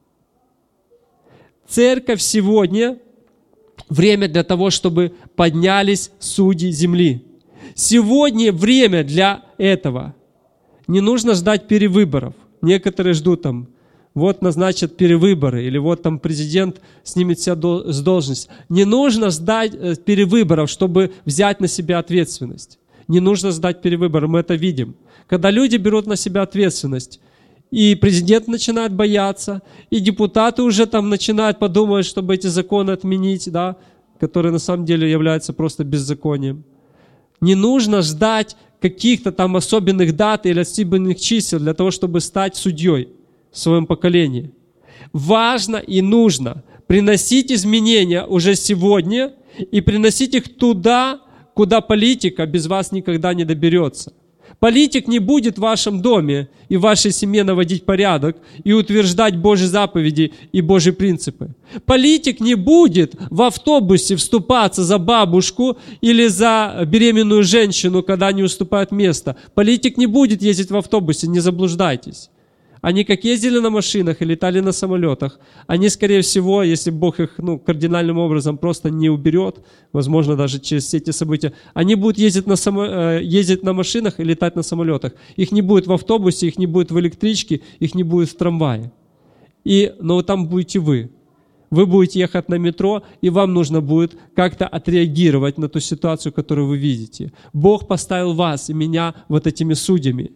Церковь сегодня — время для того, чтобы поднялись судьи земли. Сегодня время для этого. Не нужно ждать перевыборов. Некоторые ждут там: вот назначат перевыборы, или вот там президент снимет себя с должности. Не нужно ждать перевыборов, чтобы взять на себя ответственность. Не нужно ждать перевыборов, мы это видим. Когда люди берут на себя ответственность, и президент начинает бояться, и депутаты уже там начинают подумать, чтобы эти законы отменить, да, которые на самом деле являются просто беззаконием. Не нужно ждать каких-то там особенных дат или особенных чисел для того, чтобы стать судьей в своем поколении. Важно и нужно приносить изменения уже сегодня и приносить их туда, куда политика без вас никогда не доберется. Политик не будет в вашем доме и в вашей семье наводить порядок и утверждать Божьи заповеди и Божьи принципы. Политик не будет в автобусе вступаться за бабушку или за беременную женщину, когда не уступают место. Политик не будет ездить в автобусе, не заблуждайтесь. Они как ездили на машинах и летали на самолетах, они, скорее всего, если Бог их кардинальным образом просто не уберет, возможно, даже через все эти события, они будут ездить на машинах и летать на самолетах. Их не будет в автобусе, их не будет в электричке, их не будет в трамвае. Но там будете вы. вы будете ехать на метро, и вам нужно будет как-то отреагировать на ту ситуацию, которую вы видите. Бог поставил вас и меня вот этими судьями.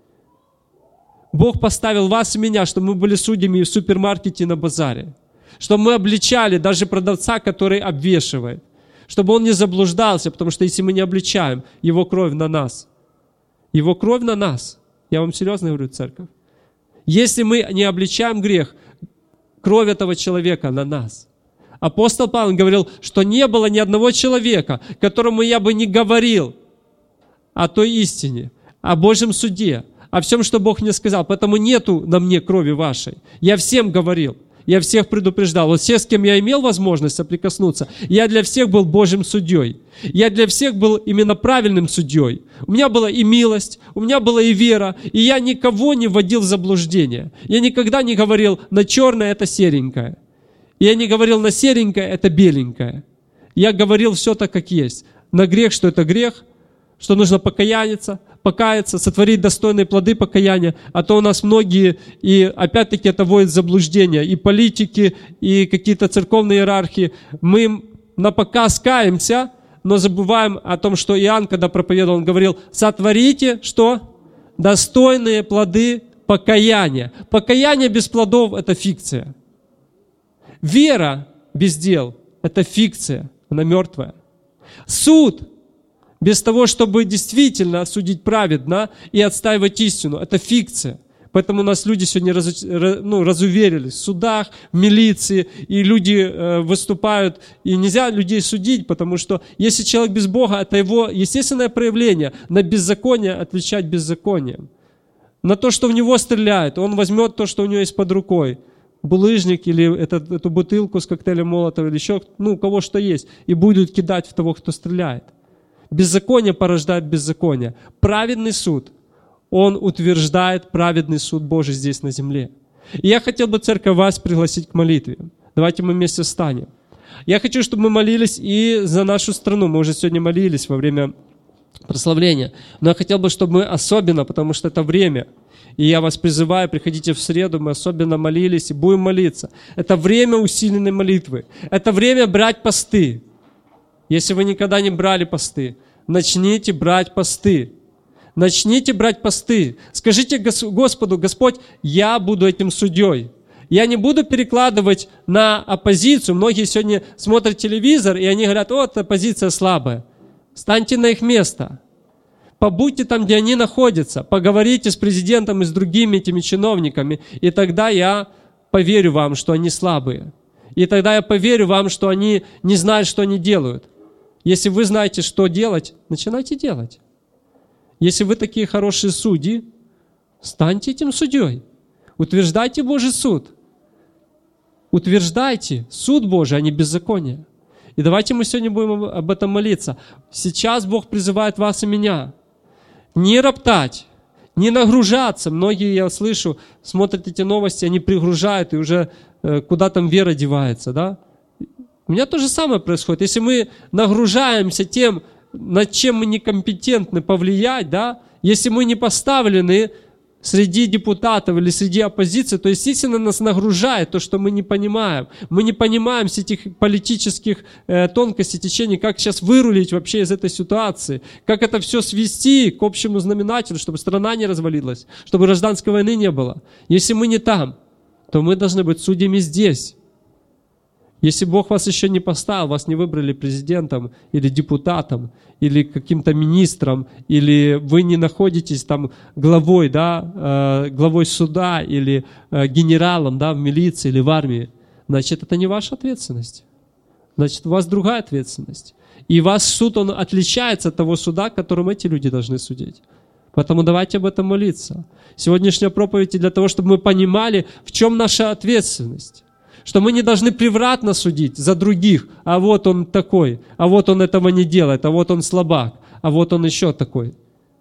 Бог поставил вас и меня, чтобы мы были судьями в супермаркете и на базаре. Чтобы мы обличали даже продавца, который обвешивает. Чтобы он не заблуждался, потому что если мы не обличаем, его кровь на нас. Его кровь на нас. Я вам серьезно говорю, церковь. Если мы не обличаем грех, кровь этого человека на нас. Апостол Павел говорил, что не было ни одного человека, которому я бы не говорил о той истине, о Божьем суде, о всем, что Бог мне сказал. Поэтому нету на мне крови вашей. Я всем говорил. Я всех предупреждал. Вот все, с кем я имел возможность соприкоснуться, я для всех был Божьим судьей. Я для всех был именно правильным судьей. У меня была и милость, у меня была и вера, и я никого не вводил в заблуждение. Я никогда не говорил, на черное это серенькое. Я не говорил, на серенькое это беленькое. Я говорил все так, как есть. На грех, что это грех, что нужно покаяться, сотворить достойные плоды покаяния, а то у нас многие, и опять-таки это вводит в заблуждение, и политики, и какие-то церковные иерархии. Мы напоказ каемся, но забываем о том, что Иоанн, когда проповедовал, он говорил, сотворите, что? Достойные плоды покаяния. Покаяние без плодов – это фикция. Вера без дел – это фикция, она мертвая. Суд без того, чтобы действительно судить праведно и отстаивать истину. Это фикция. Поэтому у нас люди сегодня разуверились в судах, в милиции, и люди выступают, и нельзя людей судить, потому что если человек без Бога, это его естественное проявление. На беззаконие отвечать беззаконием. На то, что в него стреляют, он возьмет то, что у него есть под рукой. Булыжник или эту бутылку с коктейлем Молотова, или еще, у кого что есть, и будет кидать в того, кто стреляет. Беззаконие порождает беззаконие. Праведный суд, он утверждает праведный суд Божий здесь на земле. И я хотел бы, церковь, вас пригласить к молитве. Давайте мы вместе встанем. Я хочу, чтобы мы молились и за нашу страну. Мы уже сегодня молились во время прославления. Но я хотел бы, чтобы мы особенно, потому что это время, и я вас призываю, приходите в среду, мы особенно молились и будем молиться. Это время усиленной молитвы. Это время брать посты. Если вы никогда не брали посты, начните брать посты. Начните брать посты. Скажите Господу, Господь, я буду этим судьей. Я не буду перекладывать на оппозицию. Многие сегодня смотрят телевизор, и они говорят, вот оппозиция слабая. Станьте на их место. Побудьте там, где они находятся. Поговорите с президентом и с другими этими чиновниками. И тогда я поверю вам, что они слабые. И тогда я поверю вам, что они не знают, что они делают. Если вы знаете, что делать, начинайте делать. Если вы такие хорошие судьи, станьте этим судьей. Утверждайте Божий суд. Утверждайте суд Божий, а не беззаконие. И давайте мы сегодня будем об этом молиться. Сейчас Бог призывает вас и меня. Не роптать, не нагружаться. Многие, я слышу, смотрят эти новости, они пригружают, и уже куда там вера девается, да? У меня то же самое происходит. Если мы нагружаемся тем, над чем мы некомпетентны повлиять, да, если мы не поставлены среди депутатов или среди оппозиции, то, естественно, нас нагружает то, что мы не понимаем. Мы не понимаем всех этих политических тонкостей, течений, как сейчас вырулить вообще из этой ситуации, как это все свести к общему знаменателю, чтобы страна не развалилась, чтобы гражданской войны не было. Если мы не там, то мы должны быть судьями здесь. Если Бог вас еще не поставил, вас не выбрали президентом или депутатом, или каким-то министром, или вы не находитесь там главой, да, главой суда, или генералом, да, в милиции или в армии, значит, это не ваша ответственность. Значит, у вас другая ответственность. И ваш суд, он отличается от того суда, которым эти люди должны судить. Поэтому давайте об этом молиться. Сегодняшняя проповедь для того, чтобы мы понимали, в чем наша ответственность. Что мы не должны превратно судить за других, а вот он такой, а вот он этого не делает, а вот он слабак, а вот он еще такой.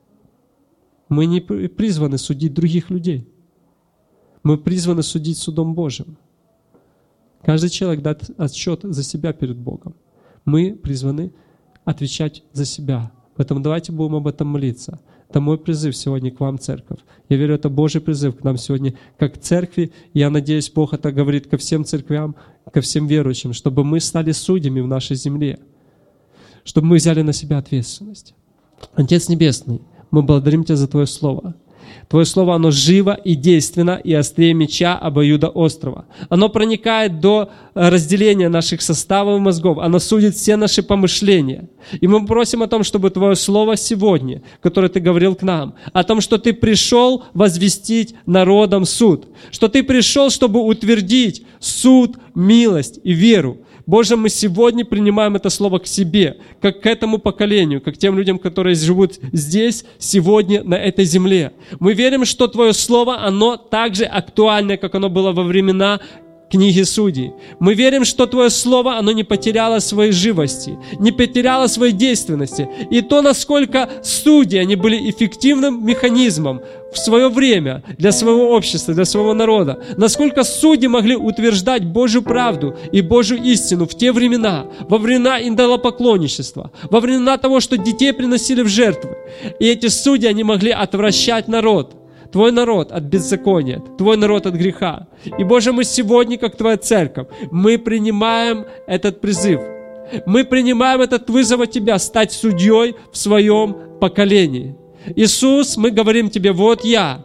Мы не призваны судить других людей. Мы призваны судить судом Божьим. Каждый человек дает отчет за себя перед Богом. Мы призваны отвечать за себя. Поэтому давайте будем об этом молиться. Это мой призыв сегодня к вам, церковь. Я верю, это Божий призыв к нам сегодня, как к церкви. Я надеюсь, Бог это говорит ко всем церквям, ко всем верующим, чтобы мы стали судьями в нашей земле, чтобы мы взяли на себя ответственность. Отец Небесный, мы благодарим Тебя за Твое Слово. Твое Слово, оно живо и действенно, и острее меча обоюдоострого. Оно проникает до разделения наших составов и мозгов. Оно судит все наши помышления. И мы просим о том, чтобы Твое Слово сегодня, которое Ты говорил к нам, о том, что Ты пришел возвестить народам суд, что Ты пришел, чтобы утвердить суд, милость и веру. Боже, мы сегодня принимаем это слово к себе, как к этому поколению, как к тем людям, которые живут здесь, сегодня, на этой земле. Мы верим, что Твое слово, оно так же актуально, как оно было во времена книги Судей. Мы верим, что Твое Слово, оно не потеряло своей живости, не потеряло своей действенности. И то, насколько судьи, они были эффективным механизмом в свое время для своего общества, для своего народа. Насколько судьи могли утверждать Божью правду и Божью истину в те времена, во времена идолопоклонничества, во времена того, что детей приносили в жертвы. И эти судьи, они могли отвращать народ. Твой народ от беззакония, Твой народ от греха. И, Боже, мы сегодня, как Твоя церковь, мы принимаем этот призыв. Мы принимаем этот вызов от Тебя стать судьей в своем поколении. Иисус, мы говорим Тебе, вот я,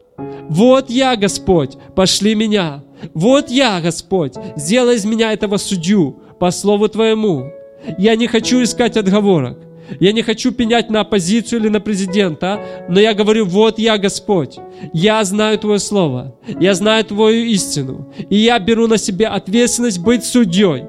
Господь, пошли меня. Вот я, Господь, сделай из меня этого судью по слову Твоему. Я не хочу искать отговорок. Я не хочу пенять на оппозицию или на президента, но я говорю, вот я, Господь, я знаю Твое Слово, я знаю Твою истину, и я беру на себя ответственность быть судьей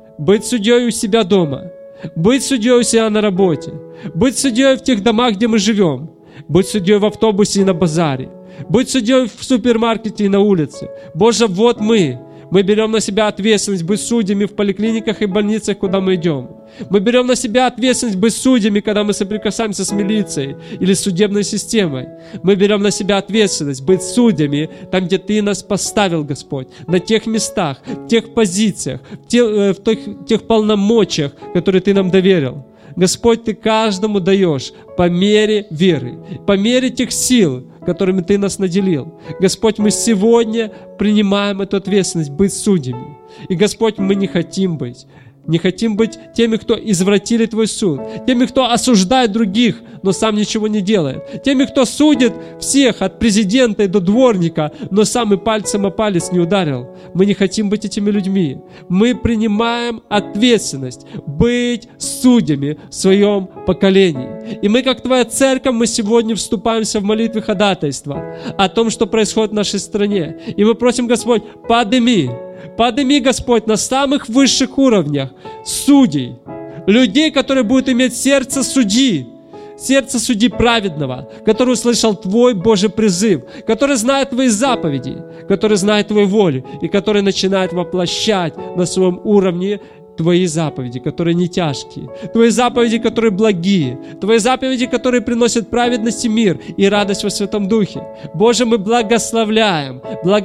у себя дома, быть судьей у себя на работе, быть судьей в тех домах, где мы живем, быть судьей в автобусе и на базаре, быть судьей в супермаркете и на улице. Боже, вот мы берем на себя ответственность быть судьями в поликлиниках и больницах, куда мы идем. Мы берем на себя ответственность быть судьями, когда мы соприкасаемся с милицией или с судебной системой. Мы берем на себя ответственность быть судьями там, где Ты нас поставил, Господь, на тех местах, в тех позициях, в тех полномочиях, которые Ты нам доверил. Господь, Ты каждому даешь по мере веры, по мере тех сил, которыми Ты нас наделил. Господь, мы сегодня принимаем эту ответственность быть судьями. И, Господь, мы не хотим быть теми, кто извратили Твой суд, теми, кто осуждает других, но сам ничего не делает, теми, кто судит всех от президента и до дворника, но сам и пальцем о палец не ударил. Мы не хотим быть этими людьми. Мы принимаем ответственность быть судьями в своем поколении. И мы, как Твоя церковь, мы сегодня вступаемся в молитве ходатайства о том, что происходит в нашей стране. И мы просим, Господь, подними, Господь, на самых высших уровнях судей, людей, которые будут иметь сердце судьи праведного, который услышал Твой Божий призыв, который знает Твои заповеди, который знает Твою волю и который начинает воплощать на своем уровне Твои заповеди, которые не тяжкие, Твои заповеди, которые благие, Твои заповеди, которые приносят праведность и мир и радость во Святом Духе. Боже, мы благословляем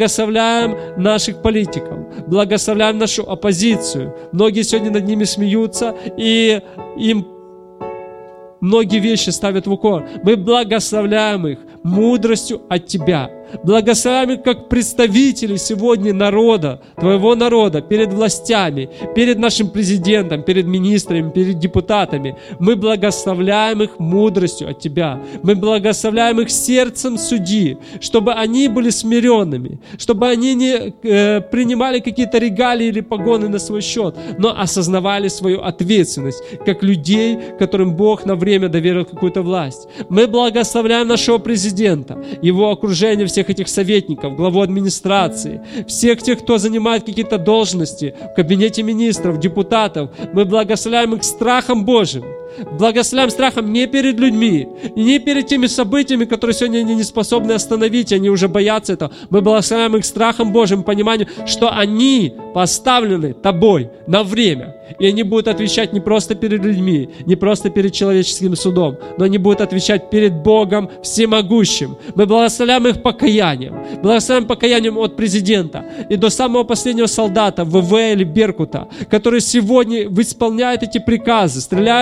наших политиков, благословляем нашу оппозицию. Многие сегодня над ними смеются, и им многие вещи ставят в укор. Мы благословляем их мудростью от Тебя. Благословляем их как представители сегодня народа, Твоего народа, перед властями, перед нашим президентом, перед министрами, перед депутатами. Мы благословляем их мудростью от Тебя. Мы благословляем их сердцем судьи, чтобы они были смиренными, чтобы они не принимали какие-то регалии или погоны на свой счет, но осознавали свою ответственность, как людей, которым Бог на время доверил какую-то власть. Мы благословляем нашего президента, его окружение, всех этих советников, главу администрации, всех тех, кто занимает какие-то должности в кабинете министров, депутатов. Мы благословляем их страхом Божьим. Благословляем страхом не перед людьми, и не перед теми событиями, которые сегодня они не способны остановить, они уже боятся этого. Мы благословляем их страхом Божьим, пониманием, что они поставлены Тобой на время, и они будут отвечать не просто перед людьми, не просто перед человеческим судом, но они будут отвечать перед Богом Всемогущим. Мы благословляем их покаянием от президента и до самого последнего солдата ВВ или Беркута, который сегодня исполняет эти приказы, стреляет в своих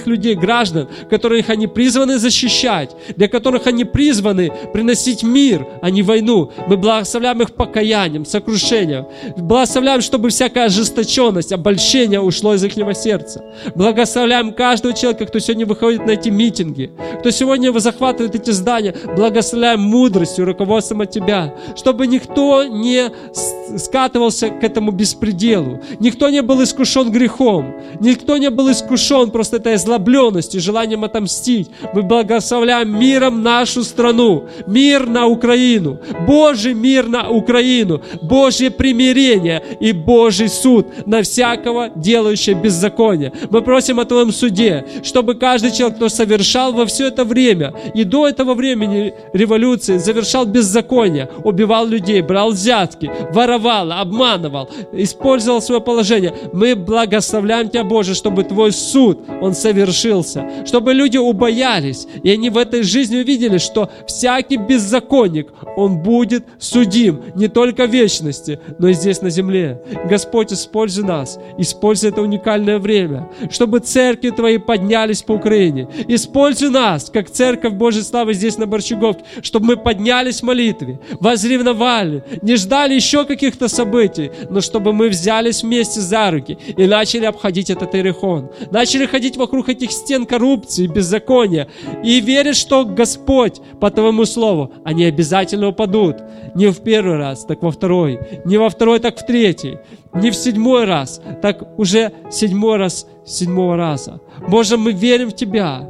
простых людей, граждан, которых они призваны защищать, для которых они призваны приносить мир, а не войну. Мы благословляем их покаянием, сокрушением. Благословляем, чтобы всякая ожесточенность, обольщение ушло из их сердца. Благословляем каждого человека, кто сегодня выходит на эти митинги, кто сегодня захватывает эти здания. Благословляем мудростью, руководством от Тебя, чтобы никто не скатывался к этому беспределу, никто не был искушен грехом, никто не был искушен просто этой озлобленностью, желанием отомстить. Мы благословляем миром нашу страну, мир на Украину, Божий мир на Украину, Божье примирение и Божий суд на всякого делающего беззаконие. Мы просим о Твоем суде, чтобы каждый человек, кто совершал во все это время и до этого времени революции, совершал беззаконие, убивал людей, брал взятки, воровал, обманывал, использовал свое положение. Мы благословляем Тебя, Боже, чтобы Твой суд, он совершился, чтобы люди убоялись, и они в этой жизни увидели, что всякий беззаконник, он будет судим не только в вечности, но и здесь на земле. Господь, используй нас, используй это уникальное время, чтобы церкви Твои поднялись по Украине. Используй нас, как церковь Божьей славы здесь на Борчуговке, чтобы мы поднялись в молитве, возревновали, не ждали еще каких-то событий, но чтобы мы взялись вместе за руки и начали обходить этот иерихон, начали ходить вокруг этих стен коррупции, беззакония, и верить, что Господь, по Твоему слову, они обязательно упадут. Не в первый раз, так во второй, не во второй, так в третий, не в 7-й раз, так уже 7-й раз, 7-го раза. Боже, мы верим в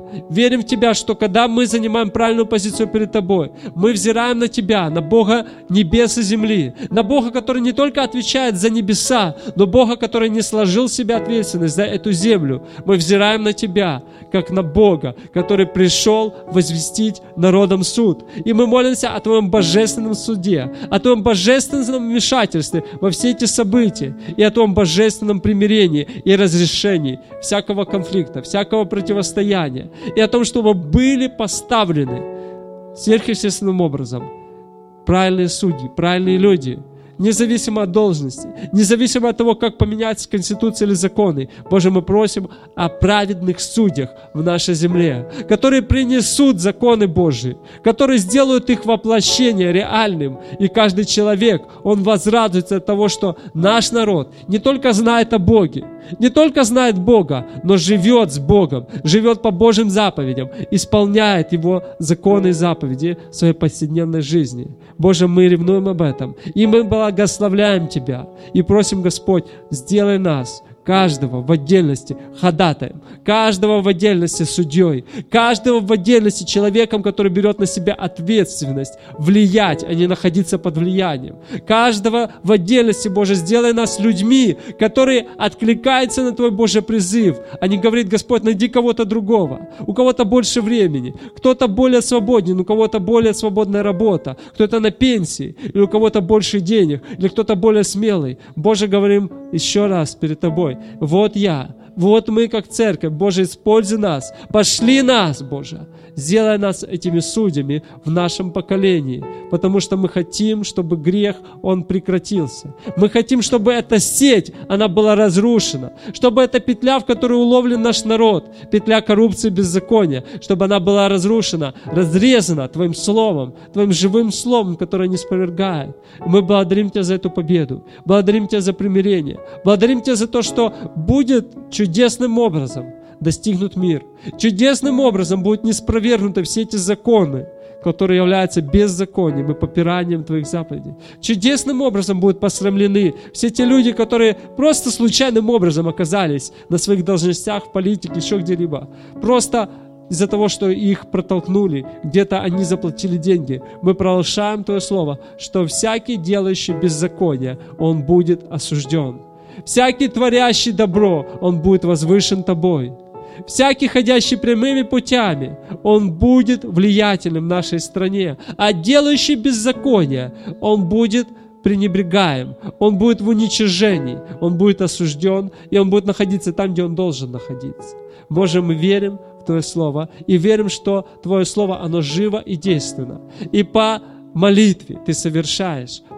Тебя, что когда мы занимаем правильную позицию перед Тобой, мы взираем на Тебя, на Бога небес и земли, на Бога, который не только отвечает за небеса, но Бога, который не сложил в себя ответственность за эту землю. Мы взираем на Тебя, как на Бога, который пришел возвестить народам суд. И мы молимся о Твоем божественном суде, о Твоем божественном вмешательстве во все эти события, и о Твоем божественном примирении и разрешении всякого конфликта, всякого противостояния, и о том, чтобы были поставлены сверхъестественным образом правильные судьи, правильные люди, независимо от должности, независимо от того, как поменяется Конституция или законы. Боже, мы просим о праведных судьях в нашей земле, которые принесут законы Божьи, которые сделают их воплощение реальным. И каждый человек, он возрадуется от того, что наш народ не только знает о Боге, не только знает Бога, но живет с Богом, живет по Божьим заповедям, исполняет Его законы и заповеди в своей повседневной жизни. Боже, мы ревнуем об этом, и мы благословляем Тебя, и просим, Господь, сделай нас, каждого в отдельности ходатаем, каждого в отдельности судьей, каждого в отдельности человеком, который берет на себя ответственность влиять, а не находиться под влиянием. Каждого в отдельности, Боже, сделай нас людьми, которые откликаются на Твой Божий призыв, а не говорит: Господь, найди кого-то другого, у кого-то больше времени, кто-то более свободен, у кого-то более свободная работа, кто-то на пенсии, или у кого-то больше денег, или кто-то более смелый. Боже, говорим еще раз перед Тобой: вот я, вот мы как церковь, Боже, используй нас, пошли нас, Боже, сделай нас этими судьями в нашем поколении, потому что мы хотим, чтобы грех, он прекратился. Мы хотим, чтобы эта сеть, она была разрушена, чтобы эта петля, в которой уловлен наш народ, петля коррупции и беззакония, чтобы она была разрушена, разрезана Твоим словом, Твоим живым словом, которое не спровергает. Мы благодарим Тебя за эту победу, благодарим Тебя за примирение, благодарим Тебя за то, что будет чудесным образом достигнут мир. Чудесным образом будут неспровергнуты все эти законы, которые являются беззаконием и попиранием Твоих заповедей. Чудесным образом будут посрамлены все те люди, которые просто случайным образом оказались на своих должностях в политике, еще где-либо. Просто из-за того, что их протолкнули, где-то они заплатили деньги. Мы провозглашаем Твое Слово, что всякий, делающий беззаконие, он будет осужден. Всякий, творящий добро, он будет возвышен Тобой. Всякий, ходящий прямыми путями, он будет влиятельным в нашей стране. А делающий беззаконие, он будет пренебрегаем, он будет в уничижении, он будет осужден, и он будет находиться там, где он должен находиться. Боже, мы верим в Твое Слово и верим, что Твое Слово, оно живо и действенно. И по молитве Ты совершаешь,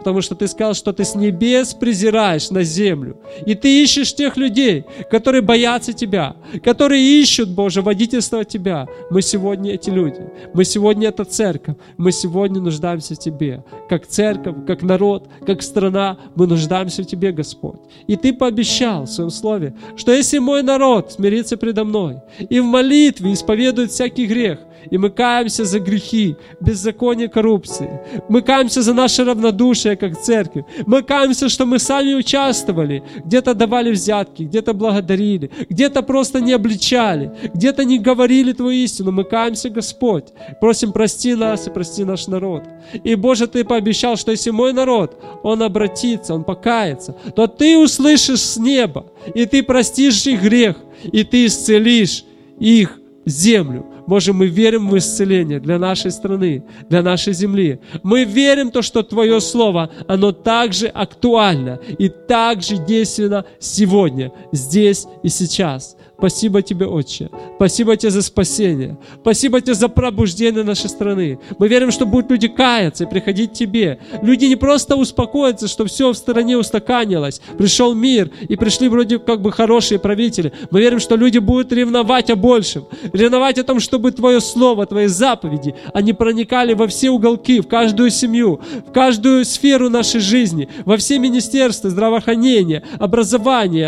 потому что Ты сказал, что Ты с небес презираешь на землю. И Ты ищешь тех людей, которые боятся Тебя, которые ищут, Боже, водительство от Тебя. Мы сегодня эти люди, мы сегодня эта церковь, мы сегодня нуждаемся в Тебе. Как церковь, как народ, как страна, мы нуждаемся в Тебе, Господь. И Ты пообещал в Своем Слове, что если мой народ смирится предо мной и в молитве исповедует всякий грех, и мы каемся за грехи, беззаконие, коррупции. Мы каемся за наше равнодушие, как церковь. Мы каемся, что мы сами участвовали. Где-то давали взятки, где-то благодарили, где-то просто не обличали, где-то не говорили Твою истину. Мы каемся, Господь. Просим, прости нас и прости наш народ. И, Боже, Ты пообещал, что если мой народ, он обратится, он покается, то Ты услышишь с неба, и Ты простишь их грех, и Ты исцелишь их землю. Боже, мы верим в исцеление для нашей страны, для нашей земли. Мы верим в то, что Твое Слово, оно также актуально и также действенно сегодня, здесь и сейчас. Спасибо Тебе, Отче. Спасибо Тебе за спасение. Спасибо Тебе за пробуждение нашей страны. Мы верим, что будут люди каяться и приходить к Тебе. Люди не просто успокоятся, что все в стране устаканилось. Пришел мир, и пришли вроде как бы хорошие правители. Мы верим, что люди будут ревновать о большем. Ревновать о том, чтобы Твое Слово, Твои заповеди, они проникали во все уголки, в каждую семью, в каждую сферу нашей жизни, во все министерства, здравоохранения, образования,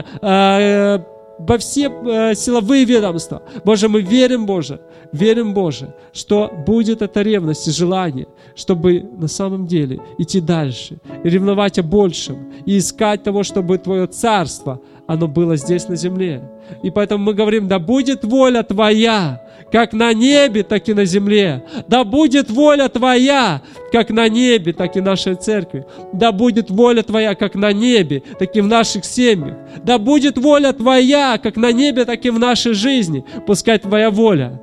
во все силовые ведомства. Боже, мы верим, Боже, что будет эта ревность и желание, чтобы на самом деле идти дальше, и ревновать о большем, и искать того, чтобы Твое царство, оно было здесь на земле. И поэтому мы говорим, да будет воля Твоя, как на небе, так и на земле. Да будет воля Твоя, как на небе, так и в нашей церкви. Да будет воля Твоя, как на небе, так и в наших семьях. Да будет воля Твоя, как на небе, так и в нашей жизни. Пускай Твоя воля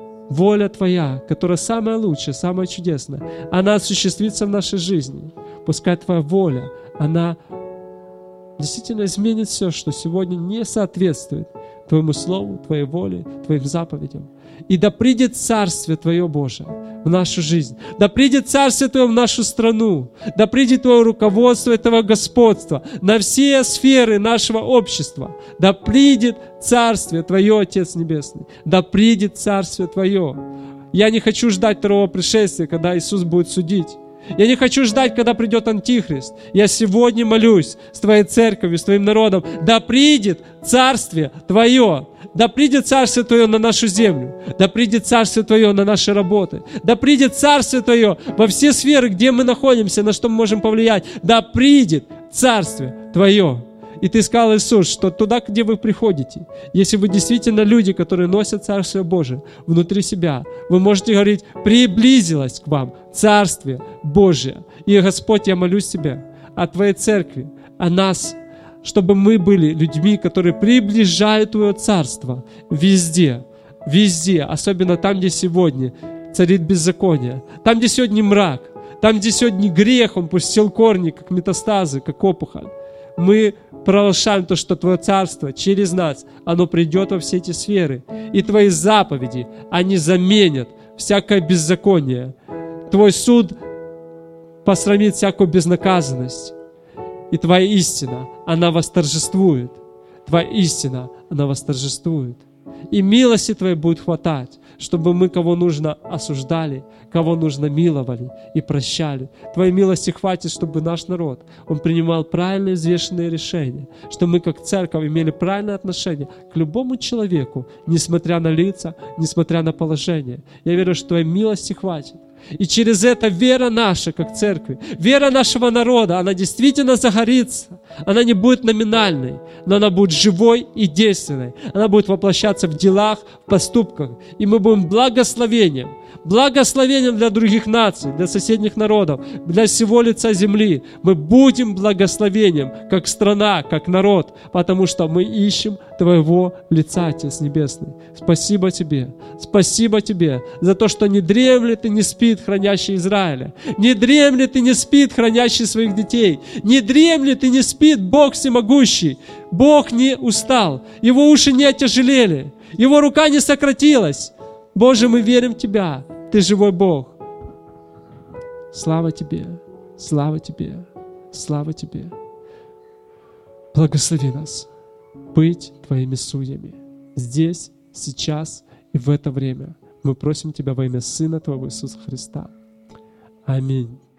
Твоя, которая самая лучшая, самая чудесная, она осуществится в нашей жизни. Пускай Твоя воля, она действительно изменит все, что сегодня не соответствует Твоему Слову, Твоей воле, Твоим заповедям. И да придет Царствие Твое, Боже, в нашу жизнь. Да придет Царствие Твое в нашу страну. Да придет Твое руководство, Твое господство на все сферы нашего общества. Да придет Царствие Твое, Отец Небесный. Да придет Царствие Твое. Я не хочу ждать второго пришествия, когда Иисус будет судить. Я не хочу ждать, когда придет Антихрист. Я сегодня молюсь с Твоей церковью, с Твоим народом. Да придет Царствие Твое. Да придет Царствие Твое на нашу землю. Да придет Царствие Твое на наши работы. Да придет Царствие Твое во все сферы, где мы находимся, на что мы можем повлиять. Да придет Царствие Твое. И Ты сказал, Иисус, что туда, где вы приходите, если вы действительно люди, которые носят Царствие Божие внутри себя, вы можете говорить, приблизилось к вам Царствие Божие. И, Господь, я молюсь Тебя о Твоей церкви, о нас, чтобы мы были людьми, которые приближают Твое Царство везде, везде, особенно там, где сегодня царит беззаконие, там, где сегодня мрак, там, где сегодня грех, он пустил корни, как метастазы, как опухоль. Мы провозглашаем то, что Твое Царство через нас, оно придет во все эти сферы. И Твои заповеди, они заменят всякое беззаконие. Твой суд посрамит всякую безнаказанность. И Твоя истина, она восторжествует. Твоя истина, она восторжествует. И милости Твоей будет хватать, чтобы мы, кого нужно, осуждали, кого нужно, миловали и прощали. Твоей милости хватит, чтобы наш народ, он принимал правильные, взвешенные решения, чтобы мы, как церковь, имели правильное отношение к любому человеку, несмотря на лица, несмотря на положение. Я верю, что Твоей милости хватит. И через это вера наша, как церкви, вера нашего народа, она действительно загорится. Она не будет номинальной, но она будет живой и действенной. Она будет воплощаться в делах, в поступках. И мы будем благословением для других наций, для соседних народов, для всего лица земли. Мы будем благословением, как страна, как народ, потому что мы ищем Твоего лица, Отец Небесный. Спасибо Тебе за то, что не дремлет и не спит хранящий Израиля, не дремлет и не спит хранящий своих детей, не дремлет и не спит Бог всемогущий. Бог не устал, Его уши не отяжелели, Его рука не сократилась. Боже, мы верим в Тебя, Ты живой Бог. Слава Тебе, слава Тебе. Слава Тебе. Благослови нас быть Твоими судьями здесь, сейчас и в это время. Мы просим Тебя во имя Сына Твоего Иисуса Христа. Аминь.